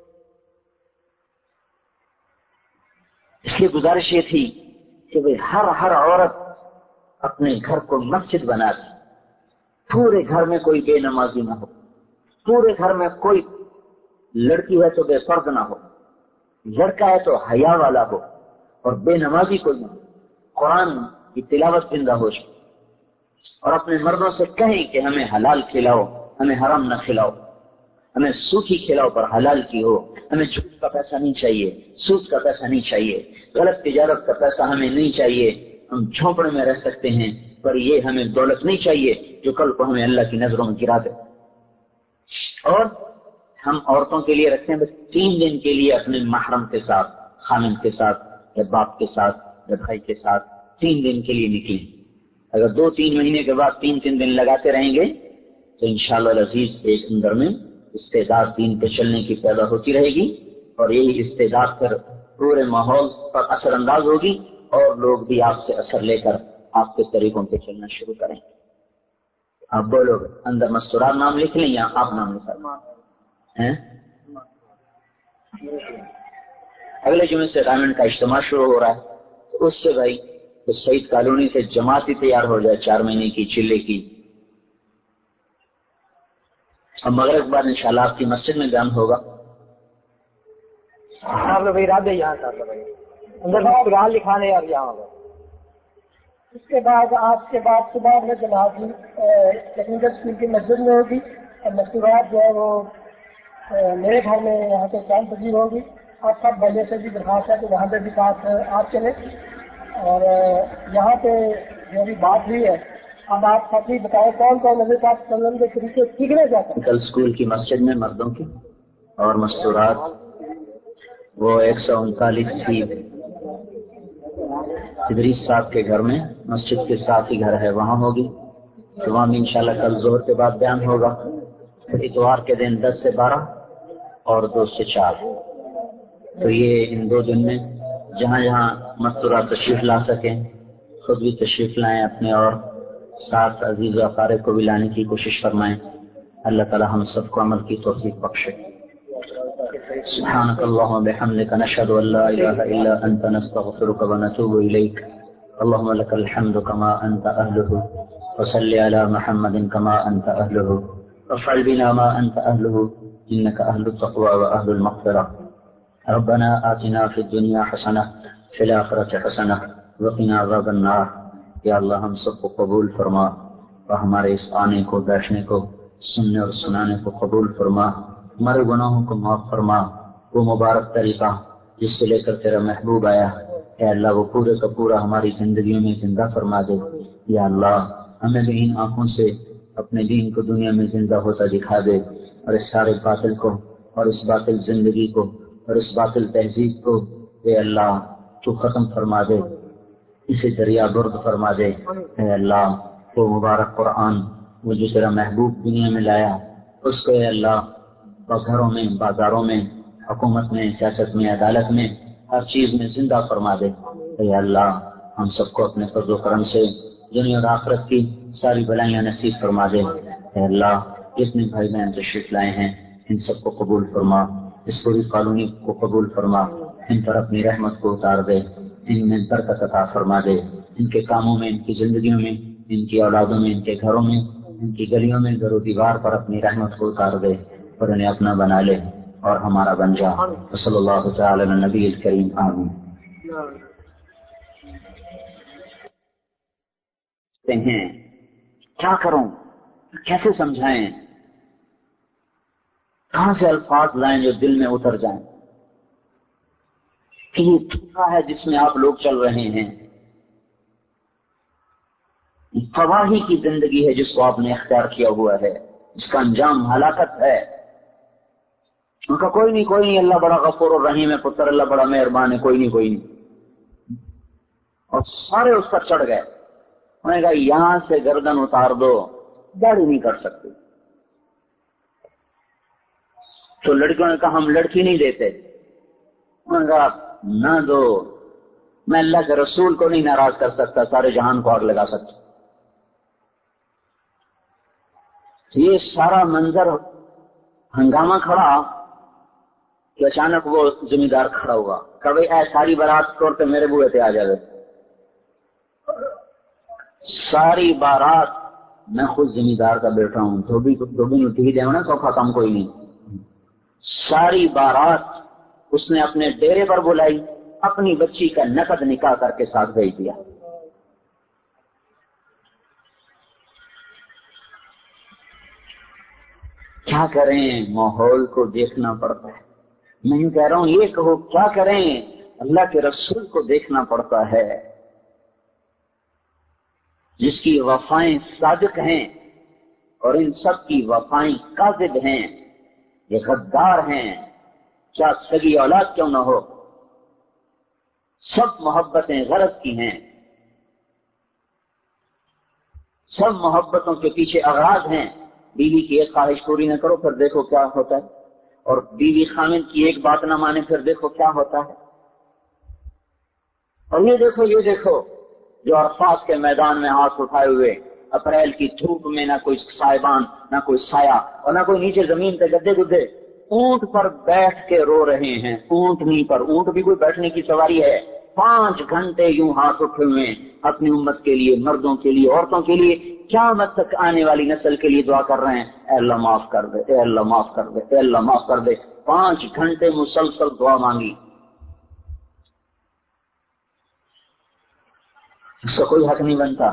اس کی گزارش یہ تھی کہ بھئی ہر ہر عورت اپنے گھر کو مسجد بنا دے، پورے گھر میں کوئی بے نمازی نہ ہو، پورے گھر میں کوئی لڑکی ہے تو بے پرد نہ ہو، لڑکا ہے تو حیا والا ہو، اور بے نمازی کوئی نہ ہو، قرآن کی تلاوت زندہ ہو جائے، اور اپنے مردوں سے کہیں کہ ہمیں حلال کھلاؤ، ہمیں حرام نہ کھلاؤ، ہمیں سوکھی کھلاؤ پر حلال کی ہو، ہمیں جھوٹ کا پیسہ نہیں چاہیے، سود کا پیسہ نہیں چاہیے، غلط تجارت کا پیسہ ہمیں نہیں چاہیے، ہم جھونپڑے میں رہ سکتے ہیں پر یہ ہمیں دولت نہیں چاہیے جو کل کو ہمیں اللہ کی نظروں میں گرا دے۔ اور ہم عورتوں کے لیے رکھتے ہیں بس تین دن کے لیے اپنے محرم کے ساتھ، خامن کے ساتھ یا باپ کے ساتھ یا بھائی کے ساتھ تین دن کے لیے نکلیں۔ اگر دو تین مہینے کے بعد تین تین دن لگاتے رہیں گے تو انشاءاللہ العزیز ایک اندر میں استعداد دین پہ چلنے کی پیدا ہوتی رہے گی، اور یہی استعداد پھر پورے ماحول پر اثر انداز ہوگی، اور لوگ بھی آپ سے اثر لے کر آپ کے طریقوں پہ چلنا شروع کریں گے۔ آپ بولو گے اندر مستورات نام لکھ لیں یا آپ نام لکھا ہیں؟ اگلے جمعے سے ڈائمنڈ کا اجتماع شروع ہو رہا ہے، تو اس سے بھائی تو سعید کالونی سے جماعت ہی تیار ہو جائے چار مہینے کی چلے کی، اور مغرب کے بعد انشاءاللہ آپ کی مسجد میں بیان ہوگا۔ آپ لوگ ارادے یہاں کر لو اندر قرآن لکھانے اور یہاں ہوگا۔ اس کے بعد آپ کے بعد صبح میں جماعت ٹیکنیکل اسکول کی مسجد میں ہوگی، اور مستورات جو ہے وہ میرے گھر میں یہاں پہ چاند پذیر ہوگی۔ آپ سب بندے سے بھی درخواست ہے کہ وہاں پہ بھی ساتھ آپ چلیں، اور یہاں پہ جو بھی بات ہوئی ہے اب آپ ساتھی بتائیں کون کون نبی پاک صلی اللہ علیہ وسلم کے طریقے سیکھنا چاہتے ہیں۔ کل اسکول کی مسجد میں مردوں کی اور مستورات وہ ایک سو انتالیس سی ادریس صاحب کے گھر میں، مسجد کے ساتھ ہی گھر ہے، وہاں ہوگی۔ تو وہاں بھی انشاءاللہ کل ظہر کے بعد بیان ہوگا۔ پھر اتوار کے دن دس سے بارہ اور دو سے چار۔ تو یہ ان دو دن میں جہاں جہاں مستورات تشریف لا سکیں خود بھی تشریف لائیں اپنے، اور ساتھ عزیز و اقارب کو بھی لانے کی کوشش فرمائیں۔ اللہ تعالی ہم سب کو عمل کی توفیق بخشے۔ سبحانك اللهم وبحمدك نشهد ان لا اله الا انت نستغفرك ونتوب اليك اللهم لك الحمد كما انت اهله وصل على محمد كما انت اهله وافعل بنا ما انت اهله انك اهل التقوى واهل المغفرة ربنا آتنا في الدنيا حسنة في الآخرة حسنة وقنا عذاب النار۔ یا اللہ ہم سب کو قبول فرما اور ہمارے اس آنے کو، بیٹھنے کو، سننے اور سنانے کو قبول فرما، ہمارے گناہوں کو معاف فرما۔ وہ مبارک طریقہ جس سے لے کر تیرا محبوب آیا، اے اللہ وہ پورے کا پورا ہماری زندگیوں میں زندہ فرما دے۔ یا اللہ ہمیں بھی ان آنکھوں سے اپنے دین کو دنیا میں زندہ ہوتا دکھا دے، اور اس سارے باطل کو اور اس باطل زندگی کو اور اس باطل تہذیب کو اے اللہ تو ختم فرما دے، اسے دریا برد فرما دے۔ اے اللہ وہ مبارک قرآن وہ جو تیرا محبوب دنیا میں لایا، اس کو اے اللہ گھروں میں، بازاروں میں، حکومت میں، سیاست میں، عدالت میں، ہر چیز میں زندہ فرما دے۔ اے اللہ ہم سب کو اپنے فضل و کرم سے دنیا اور آخرت کی ساری بلائیاں نصیب فرما دے۔ اے اللہ جتنے بھائی بہن تشریف لائے ہیں ان سب کو قبول فرما، اس پوری کالونی کو قبول فرما، ان پر اپنی رحمت کو اتار دے، ان میں برکت عطا فرما دے، ان کے کاموں میں، ان کی زندگیوں میں، ان کی اولادوں میں، ان کے گھروں میں، ان کی گلیوں میں، گھر و دیوار پر اپنی رحمت کو اتار دے اور انہیں اپنا بنا لے اور ہمارا بن جا۔ صلی اللہ تعالی علی نبی الکریم، آمین۔ ہیں کیا کروں، کیسے سمجھائیں، کہاں سے الفاظ لائیں جو دل میں اتر جائیں کہ یہ دھوکا ہے جس میں آپ لوگ چل رہے ہیں، تباہی کی زندگی ہے جس کو آپ نے اختیار کیا ہوا ہے، اس کا انجام ہلاکت ہے۔ ان کا کوئی نہیں کوئی نہیں اللہ بڑا غفور الرحیم ہے، پتر اللہ بڑا مہربان ہے، کوئی نہیں کوئی نہیں، اور سارے اس پر چڑھ گئے۔ انہوں نے کہا یہاں سے گردن اتار دو، داڑھی نہیں کر سکتے۔ تو لڑکیوں نے کہا ہم لڑکی نہیں دیتے۔ انہوں نے کہا نہ دو، میں اللہ کے رسول کو نہیں ناراض کر سکتا، سارے جہان کو آگ لگا سکتا۔ یہ سارا منظر ہنگامہ کھڑا کہ اچانک وہ ذمہ دار کھڑا ہوا کہ بھائی اے ساری بارات طور پہ میرے بوئے تھے آ جائے۔ ساری بارات میں خود ذمہ دار کا بیٹھا ہوں، تو بھی تو بھی نہیں دے نا سوکھا کم کوئی نہیں۔ ساری بارات اس نے اپنے ڈیرے پر بلائی، اپنی بچی کا نقد نکاح کر کے ساتھ بھیج دیا۔ کیا کریں، ماحول کو دیکھنا پڑتا ہے۔ میں یوں کہہ رہا ہوں یہ کہو کیا کریں، اللہ کے رسول کو دیکھنا پڑتا ہے جس کی وفائیں صادق ہیں اور ان سب کی وفائیں کاذب ہیں، یہ غدار ہیں، کیا سگی اولاد کیوں نہ ہو، سب محبتیں غرض کی ہیں، سب محبتوں کے پیچھے اغراض ہیں۔ بیوی کی ایک خواہش پوری نہ کرو پھر دیکھو کیا ہوتا ہے، اور بیوی خامن کی ایک بات نہ مانے پھر دیکھو کیا ہوتا ہے۔ اور یہ دیکھو یہ دیکھو جو عرفات کے میدان میں ہاتھ اٹھائے ہوئے، اپریل کی دھوپ میں نہ کوئی سائبان نہ کوئی سایہ اور نہ کوئی نیچے زمین پہ گدے گدے، اونٹ پر بیٹھ کے رو رہے ہیں، اونٹنی پر، اونٹ بھی کوئی بیٹھنے کی سواری ہے، پانچ گھنٹے یوں ہاتھ اٹھے ہوئے اپنی امت کے لیے، مردوں کے لیے، عورتوں کے لیے، قیامت تک آنے والی نسل کے لیے دعا کر رہے ہیں، اے اللہ معاف کر دے، اے اللہ معاف کر دے، اے اللہ معاف کر دے۔ پانچ گھنٹے مسلسل دعا مانگی، اس کا کوئی حق نہیں بنتا۔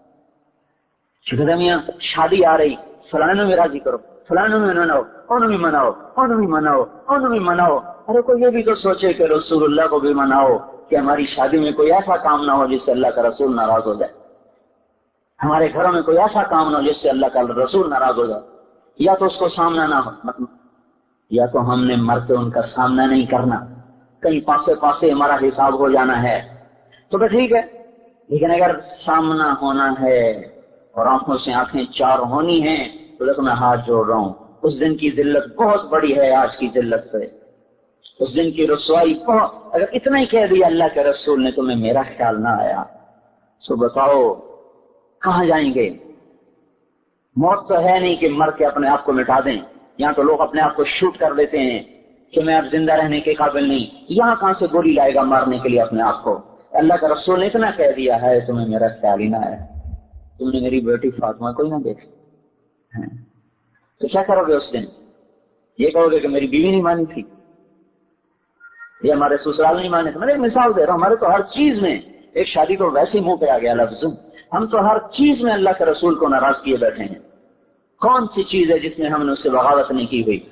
میاں شادی آ رہی، فلانے میں راضی کرو، فلانے میں مناؤ، ان بھی مناؤ، ان بھی مناؤ، ان بھی مناؤ۔ ارے کوئی یہ بھی تو سوچے کہ رسول اللہ کو بھی مناؤ کہ ہماری شادی میں کوئی ایسا کام نہ ہو جس سے اللہ کا رسول ناراض ہو جائے، ہمارے گھروں میں کوئی ایسا کام نہ ہو جس سے اللہ کا رسول ناراض ہو جائے۔ یا تو اس کو سامنا نہ ہو، یا تو ہم نے مر کے ان کا سامنا نہیں کرنا، کہیں پاسے پاسے ہمارا حساب ہو جانا ہے تو تو ٹھیک ہے، لیکن اگر سامنا ہونا ہے اور آنکھوں سے آنکھیں چار ہونی ہیں تو دیکھو میں ہاتھ جوڑ رہا ہوں، اس دن کی ذلت بہت بڑی ہے آج کی ذلت سے، اس دن کی رسوائی بہت۔ اگر اتنا ہی کہہ دیا اللہ کے رسول نے تمہیں میرا خیال نہ آیا تو بتاؤ کہاں جائیں گے؟ موت تو ہے نہیں کہ مر کے اپنے آپ کو مٹا دیں، یہاں تو لوگ اپنے آپ کو شوٹ کر دیتے ہیں کہ میں اب زندہ رہنے کے قابل نہیں، یہاں کہاں سے گولی لائے گا مارنے کے لیے اپنے آپ کو؟ اللہ کا رسول نے اتنا کہہ دیا ہے تمہیں میرا خیال ہی نہ آیا، تم نے میری بیٹی فاطمہ کو ہی نہ دیکھا تو کیا کرو گے اس دن؟ یہ کہو گے کہ میری بیوی نہیں مانی تھی، یہ ہمارے سسرال نہیں مانے تھے۔ میں ایک مثال دے رہا ہوں، ہمارے تو ہر چیز میں، ایک شادی تو ویسے ہی منہ پہ آ گیا لفظ، ہم تو ہر چیز میں اللہ کے رسول کو ناراض کیے بیٹھے ہیں۔ کون سی چیز ہے جس میں ہم نے اس سے بغاوت نہیں کی ہوئی؟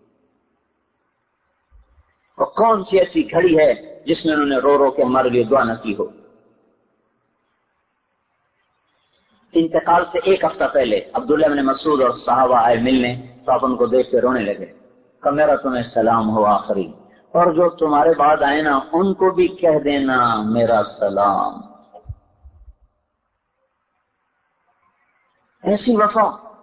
اور کون سی ایسی گھڑی ہے جس میں انہوں نے رو رو کے ہمارے لیے دعا نہ کی ہو؟ انتقال سے ایک ہفتہ پہلے عبداللہ بن مسعود اور صحابہ آئے ملنے تو آپ ان کو دیکھ کے رونے لگے کہ میرا تمہیں سلام ہو آخری، اور جو تمہارے بعد آئے نا ان کو بھی کہہ دینا میرا سلام۔ ایسی وفا،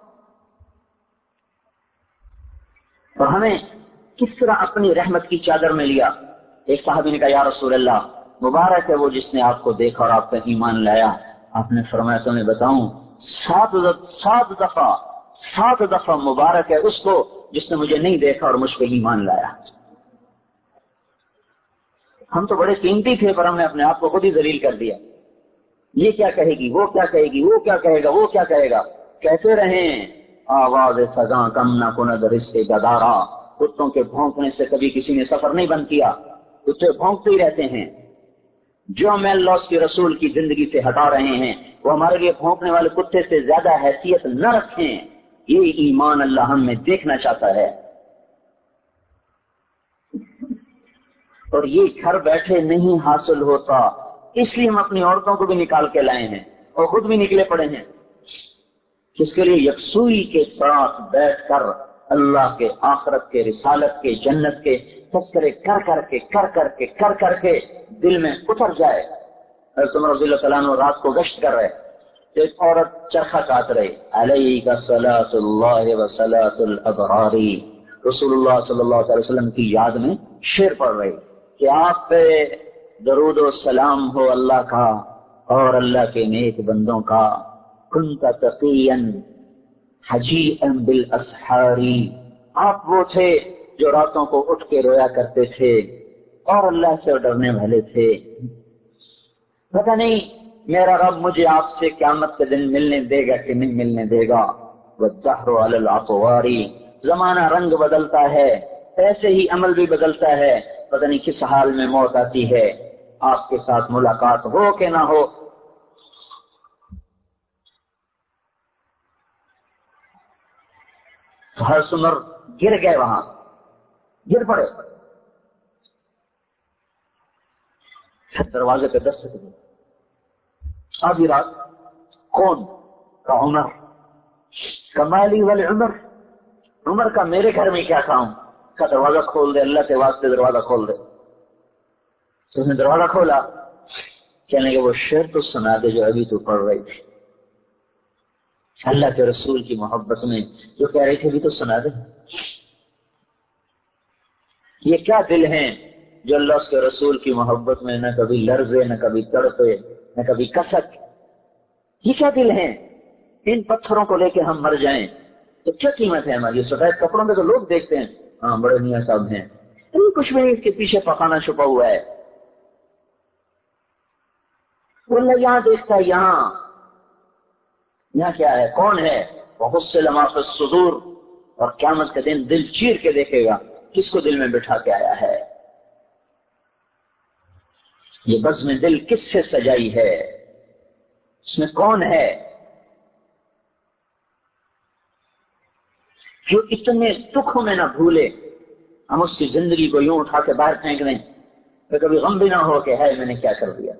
اور ہمیں کس طرح اپنی رحمت کی چادر میں لیا۔ ایک صحابی نے کہا یا رسول اللہ مبارک ہے وہ جس نے آپ کو دیکھا اور آپ کا ایمان لایا۔ آپ نے فرمایا تمہیں بتاؤں سات سات دفعہ سات دفعہ مبارک ہے اس کو جس نے مجھے نہیں دیکھا اور مجھ پہ ایمان لایا۔ ہم تو بڑے قیمتی تھے پر ہم نے اپنے آپ کو خود ہی ذلیل کر دیا۔ یہ کیا کہے گی، وہ کیا کہے گی، وہ کیا کہے گا، وہ کیا کہے گا، کہتے رہیں آواز سزاں کم نہ کند رشتے گدارا۔ کتوں کے بھونکنے سے کبھی کسی نے سفر نہیں بند کیا، کتے بھونکتے ہی رہتے ہیں۔ جو ہمیں اللہ اس کے رسول کی زندگی سے ہٹا رہے ہیں وہ ہمارے لیے بھونکنے والے کتے سے زیادہ حیثیت نہ رکھیں۔ یہ ایمان اللہ ہم میں دیکھنا چاہتا ہے، اور یہ گھر بیٹھے نہیں حاصل ہوتا، اس لیے ہم اپنی عورتوں کو بھی نکال کے لائے ہیں اور خود بھی نکلے پڑے ہیں، جس کے لیے یکسوئی کے ساتھ بیٹھ کر اللہ کے، آخرت کے، رسالت کے، جنت کے تذکرے کر کر کے کر کر کے کر کر کے دل میں اتر جائے۔ حضرت عمر رضی اللہ تعالیٰ عنہ رات کو گشت کر رہے، ایک عورت چرخہ کاٹ رہی، علیک صلاۃ اللہ و صلاۃ الابرار، رسول اللہ صلی اللہ علیہ وسلم کی یاد میں شعر پڑھ رہی کہ آپ پہ درود و سلام ہو اللہ کا اور اللہ کے نیک بندوں کا، کنت تقیا حجیئا بالاسحار، آپ وہ تھے جو راتوں کو اٹھ کے رویا کرتے تھے اور اللہ سے ڈرنے والے تھے۔ پتہ نہیں میرا رب مجھے آپ سے قیامت کے دن ملنے دے گا کہ نہیں ملنے دے گا۔ والدہر علی الاطوار، زمانہ رنگ بدلتا ہے ایسے ہی عمل بھی بدلتا ہے، پتہ نہیں کس حال میں موت آتی ہے، آپ کے ساتھ ملاقات ہو کہ نہ ہو۔ حضرت عمر گر گئے، وہاں گر پڑے، دروازے پہ دستک دی، آدھی رات، کون؟ کا عمر، کمالی والے عمر، عمر کا میرے گھر میں کیا کام؟ کا دروازہ کھول دے، اللہ کے واسطے دروازہ کھول دے۔ تو اس نے دروازہ کھولا، کہنے کہ وہ شعر تو سنا دے جو ابھی تو پڑھ رہی تھی، اللہ کے رسول کی محبت میں جو کہہ رہی تھی ابھی تو سنا دے۔ یہ کیا دل ہیں جو اللہ اس کے رسول کی محبت میں نہ کبھی لرزے، نہ کبھی تڑپے، نہ کبھی کسک؟ یہ کیا دل ہیں؟ ان پتھروں کو لے کے ہم مر جائیں تو کیا قیمت ہے ہماری؟ سفید کپڑوں میں تو لوگ دیکھتے ہیں ہاں بڑے میاں صاحب ہیں، کچھ بھی نہیں، اس کے پیچھے پخانا چھپا ہوا ہے۔ وہ اللہ یہاں دیکھتا ہے، یہاں یہاں کیا ہے، کون ہے؟ وحصل ما فی الصدور، اور قیامت کے دن دل چیر کے دیکھے گا کس کو دل میں بٹھا کے آیا ہے، یہ بزم دل کس سے سجائی ہے، اس میں کون ہے جو اتنے دکھوں میں نہ بھولے ہم اس کی زندگی کو یوں اٹھا کے باہر پھینک دیں تو کبھی غم بھی نہ ہو کہ ہے میں نے کیا کر دیا۔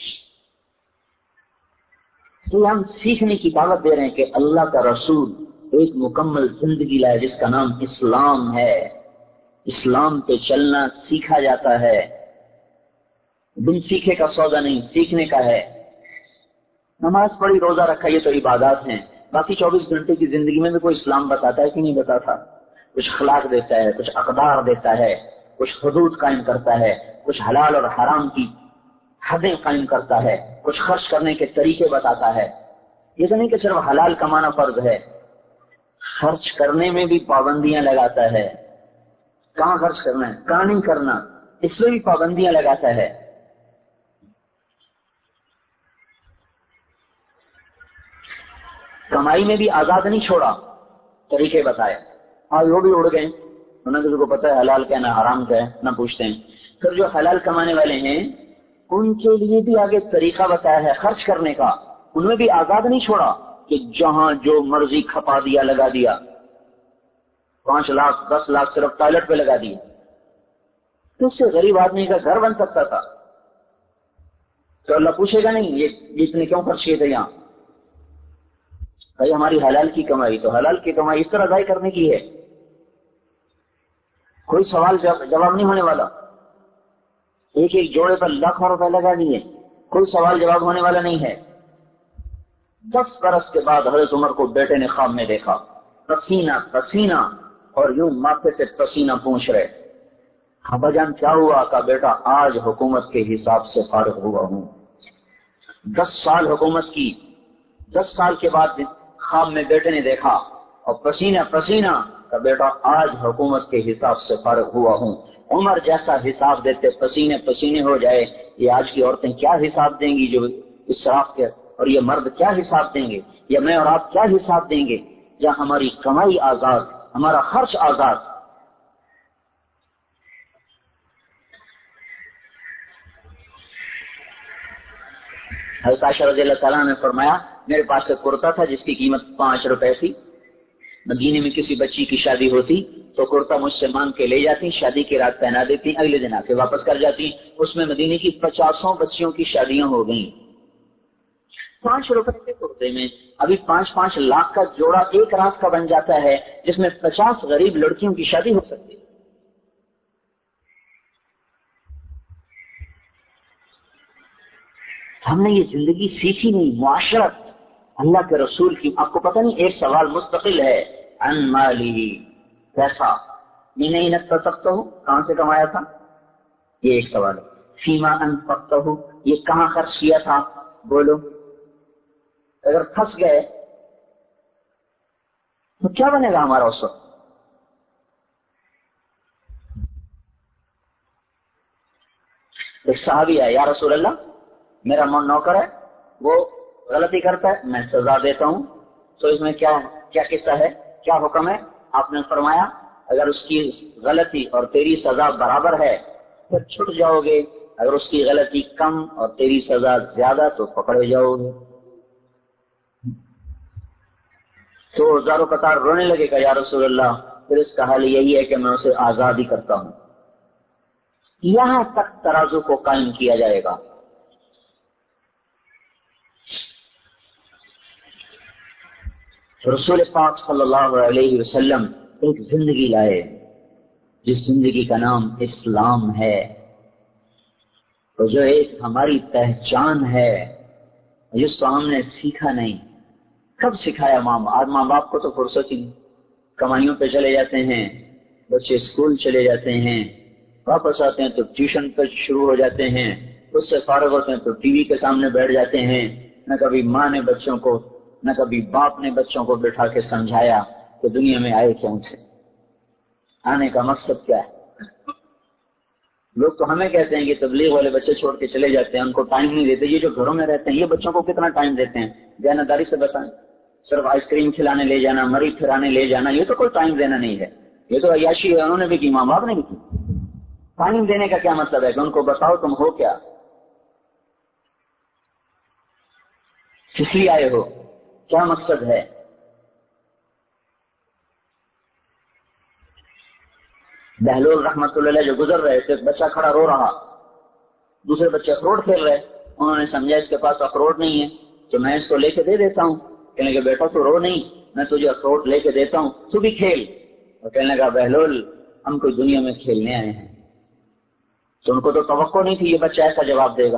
تو ہم سیکھنے کی دعوت دے رہے ہیں کہ اللہ کا رسول ایک مکمل زندگی لائے جس کا نام اسلام ہے، اسلام پہ چلنا سیکھا جاتا ہے، بن سیکھے کا سودا نہیں، سیکھنے کا ہے۔ نماز پڑھی، روزہ رکھا، یہ تو عبادات ہیں۔ باقی چوبیس گھنٹے کی زندگی میں بھی کوئی اسلام بتاتا ہے کہ نہیں بتاتا؟ کچھ اخلاق دیتا ہے، کچھ اقدار دیتا ہے، کچھ حدود قائم کرتا ہے، کچھ حلال اور حرام کی حدیں قائم کرتا ہے، کچھ خرچ کرنے کے طریقے بتاتا ہے۔ یہ تو نہیں کہ صرف حلال کمانا فرض ہے، خرچ کرنے میں بھی پابندیاں لگاتا ہے۔ کہاں خرچ کرنا ہے، کہاں نہیں کرنا، اس میں بھی پابندیاں لگاتا ہے۔ کمائی میں بھی آزاد نہیں چھوڑا، طریقے بتائے۔ آج وہ بھی اڑ گئے، انہیں کسی کو پتہ ہے حلال کیا نہ حرام کیا ہے، نہ پوچھتے ہیں۔ پھر جو حلال کمانے والے ہیں ان کے لیے بھی آگے طریقہ بتایا ہے خرچ کرنے کا، ان میں بھی آزاد نہیں چھوڑا کہ جہاں جو مرضی کھپا دیا، لگا دیا، پانچ لاکھ دس لاکھ صرف ٹوائلٹ پہ لگا دیا، تو اس سے غریب آدمی کا گھر بن سکتا تھا۔ تو اللہ پوچھے گا نہیں یہ اتنے کیوں خرچ کیے تھے یہاں؟ بھائی ہماری حلال کی کمائی، تو حلال کی کمائی اس طرح ضائع کرنے کی ہے، کوئی سوال جواب نہیں ہونے والا۔ ایک ایک جوڑے پر لاکھوں روپے لگا دیے، کوئی سوال جواب ہونے والا نہیں ہے۔ دس برس کے بعد حضرت عمر کو بیٹے نے خواب میں دیکھا، پسینہ پسینہ، اور یوں ماتھے سے پسینہ پوچھ رہے۔ ابا جان کیا ہوا؟ کہا بیٹا آج حکومت کے حساب سے فارغ ہوا ہوں۔ دس سال حکومت کی، دس سال کے بعد خواب میں بیٹے نے دیکھا اور پسینہ پسینہ، کہ بیٹا آج حکومت کے حساب سے فارغ ہوا ہوں۔ عمر جیسا حساب دیتے پسینے پسینے ہو جائے، یہ آج کی عورتیں کیا حساب دیں گی جو اسراف کے، اور یہ مرد کیا حساب دیں گے، یا میں اور آپ کیا حساب دیں گے؟ یا ہماری کمائی آزاد، ہمارا خرچ آزاد۔ حضرت عائشہ رضی اللہ تعالیٰ نے فرمایا میرے پاس ایک کرتا تھا جس کی قیمت پانچ روپے تھی، مدینے میں کسی بچی کی شادی ہوتی تو کرتا مجھ سے مانگ کے لے جاتی، شادی کی رات پہنا دیتی، اگلے دن آ کے واپس کر جاتی۔ اس میں مدینے کی پچاسوں بچیوں کی شادیاں ہو گئیں پانچ روپے کے کرتے میں۔ ابھی پانچ پانچ لاکھ کا جوڑا ایک رات کا بن جاتا ہے جس میں پچاس غریب لڑکیوں کی شادی ہو سکتی ہے۔ ہم نے یہ زندگی سیکھی نہیں، معاشرت اللہ کے رسول کی۔ آپ کو پتہ نہیں ایک سوال مستقل ہے، ان مالی، پیسہ میں نہیں نکتا سکتا ہوں، کہاں سے کمایا تھا، یہ ایک سوال ہے۔ فیما انفقتہ، یہ کہاں خرچ کیا تھا، بولو۔ اگر پھنس گئے تو کیا بنے گا ہمارا اس وقت؟ ایک صحابی ہے، یا رسول اللہ میرا نوکر ہے، وہ غلطی کرتا ہے، میں سزا دیتا ہوں، تو اس میں کیا کیا قصہ ہے، کیا حکم ہے؟ آپ نے فرمایا اگر اس کی غلطی اور تیری سزا برابر ہے پھر چھٹ جاؤ گے، اگر اس کی غلطی کم اور تیری سزا زیادہ تو پکڑے جاؤ گے۔ تو ہزاروں قطار رونے لگے گا، یا رسول اللہ پھر اس کا حل یہی ہے کہ میں اسے آزاد ہی کرتا ہوں۔ یہاں تک ترازو کو قائم کیا جائے گا۔ رسول پاک صلی اللہ علیہ وسلم ایک زندگی لائے جس زندگی کا نام اسلام ہے، اور جو ایک ہماری پہچان ہے جس کو ہم نے سیکھا نہیں۔ کب سکھایا ماں باپ؟ آج ماں باپ کو تو فرصت ہی نہیں، کمائیوں پہ چلے جاتے ہیں، بچے اسکول چلے جاتے ہیں، واپس آتے ہیں تو ٹیوشن پہ شروع ہو جاتے ہیں، اس سے فارغ ہوتے ہیں تو ٹی وی کے سامنے بیٹھ جاتے ہیں۔ نہ کبھی ماں نے بچوں کو، نہ کبھی باپ نے بچوں کو بٹھا کے سمجھایا کہ دنیا میں آئے کیوں سے، آنے کا مقصد کیا ہے۔ لوگ تو ہمیں کہتے ہیں کہ تبلیغ والے بچے چھوڑ کے چلے جاتے ہیں، ان کو ٹائم نہیں دیتے۔ یہ جو گھروں میں رہتے ہیں یہ بچوں کو کتنا ٹائم دیتے ہیں؟ دیانتداری سے بتائیں۔ صرف آئس کریم کھلانے لے جانا، مری پھرانے لے جانا، یہ تو کوئی ٹائم دینا نہیں ہے، یہ تو عیاشی ہے، انہوں نے بھی کی، ماں باپ نے بھی کی۔ ٹائم دینے کا کیا مطلب ہے کہ ان کو بتاؤ تم ہو کیا، کس لیے آئے ہو، کیا مقصد ہے۔ بہلول رحمت اللہ علیہ جو گزر رہے تھے، بچہ کھڑا رو رہا، دوسرے بچے اخروٹ کھیل رہے، انہوں نے سمجھا اس کے پاس اخروٹ نہیں ہے تو میں اس کو لے کے دے دیتا ہوں۔ کہنے لگا بیٹا تو رو نہیں، میں تجھے اخروٹ لے کے دیتا ہوں، تو بھی کھیل۔ اور کہنے لگا بہلول ہم کوئی دنیا میں کھیلنے آئے ہیں، تو ان کو تو توقع نہیں تھی یہ بچہ ایسا جواب دے گا،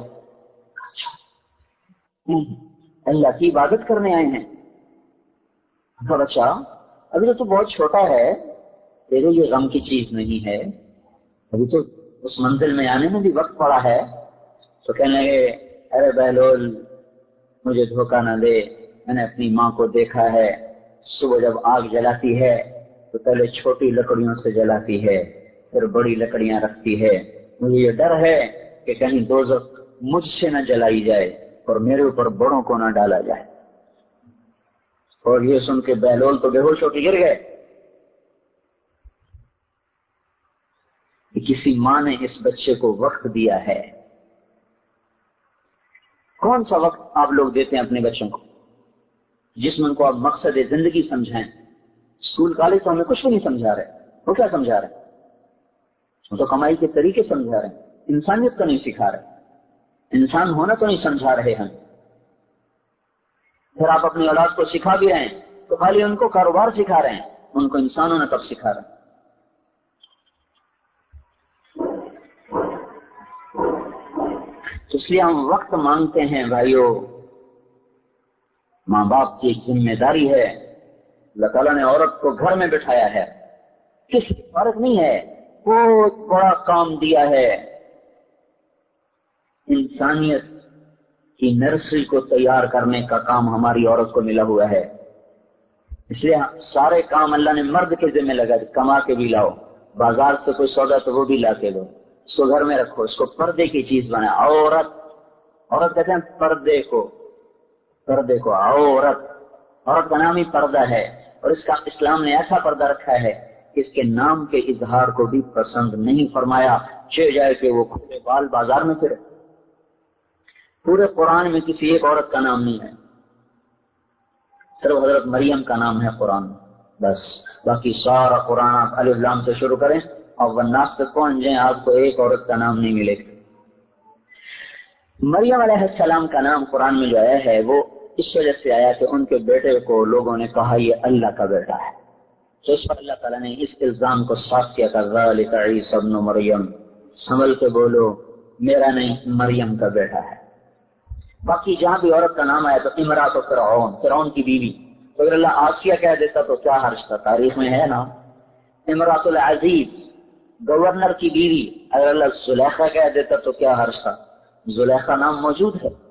اللہ کی عبادت کرنے آئے ہیں۔ بچہ ابھی تو تو بہت چھوٹا ہے، تیرے یہ غم کی چیز نہیں ہے، ابھی تو اس منزل میں آنے میں بھی وقت پڑا ہے۔ تو کہنے لگے ارے بہلول مجھے دھوکہ نہ دے، میں نے اپنی ماں کو دیکھا ہے صبح جب آگ جلاتی ہے تو پہلے چھوٹی لکڑیوں سے جلاتی ہے پھر بڑی لکڑیاں رکھتی ہے، مجھے یہ ڈر ہے کہ کہیں دوزخ مجھ سے نہ جلائی جائے اور میرے اوپر بڑوں کو نہ ڈالا جائے۔ اور یہ سن کے بہلول تو بے ہوش ہو کے گر گئے کہ کسی ماں نے اس بچے کو وقت دیا ہے۔ کون سا وقت آپ لوگ دیتے ہیں اپنے بچوں کو جس میں ان کو آپ مقصد زندگی سمجھائیں؟ اسکول کالج تو ہمیں کچھ بھی نہیں سمجھا رہے، وہ کیا سمجھا رہے ہیں؟ وہ تو کمائی کے طریقے سمجھا رہے ہیں، انسانیت تو نہیں سکھا رہے، انسان ہونا تو نہیں سمجھا رہے ہیں۔ پھر آپ اپنی اولاد کو سکھا بھی رہے ہیں تو خالی ان کو کاروبار سکھا رہے ہیں، ان کو انسانوں نے کب سکھا رہے ہیں؟ تو اس لیے ہم وقت مانگتے ہیں بھائیوں، ماں باپ کی ایک ذمہ داری ہے۔ اللہ تعالیٰ نے عورت کو گھر میں بٹھایا ہے، کسی فرق نہیں ہے، بہت بڑا کام دیا ہے، انسانیت کی نرسری کو تیار کرنے کا کام ہماری عورت کو ملا ہوا ہے۔ اس لیے سارے کام اللہ نے مرد کے ذمہ لگا دی، کما کے بھی لاؤ، بازار سے کوئی سودا تو وہ بھی لا کے دو، اس کو گھر میں رکھو، اس کو پردے کی چیز بنا۔ عورت عورت کہتے ہیں پردے کو، پردے کو عورت عورت کا نام ہی پردہ ہے، اور اس کا اسلام نے ایسا پردہ رکھا ہے کہ اس کے نام کے اظہار کو بھی پسند نہیں فرمایا، چاہے جائے کہ وہ کھلے بال بازار میں پھرے۔ پورے قرآن میں کسی ایک عورت کا نام نہیں ہے، صرف حضرت مریم کا نام ہے قرآن میں بس، باقی سارا قرآن آپ الف لام سے شروع کریں اور والناس تک پہنچ جائیں، آپ کو ایک عورت کا نام نہیں ملے گا۔ مریم علیہ السلام کا نام قرآن میں جو آیا ہے وہ اس وجہ سے آیا کہ ان کے بیٹے کو لوگوں نے کہا یہ اللہ کا بیٹا ہے، تو اس پر اللہ تعالیٰ نے اس الزام کو صاف کیا کہ ذالک عیسی ابن مریم، سنبھل کے بولو میرا نہیں مریم کا بیٹا ہے۔ باقی جہاں بھی عورت کا نام آیا تو امرات و فرعون، فرعون کی بیوی، تو اگر اللہ آسیہ کہہ دیتا تو کیا حرج تھا، تاریخ میں ہے نا۔ امرات العزیز، گورنر کی بیوی، اگر اللہ زلیخا کہہ دیتا تو کیا حرج تھا، زلیخا نام موجود ہے۔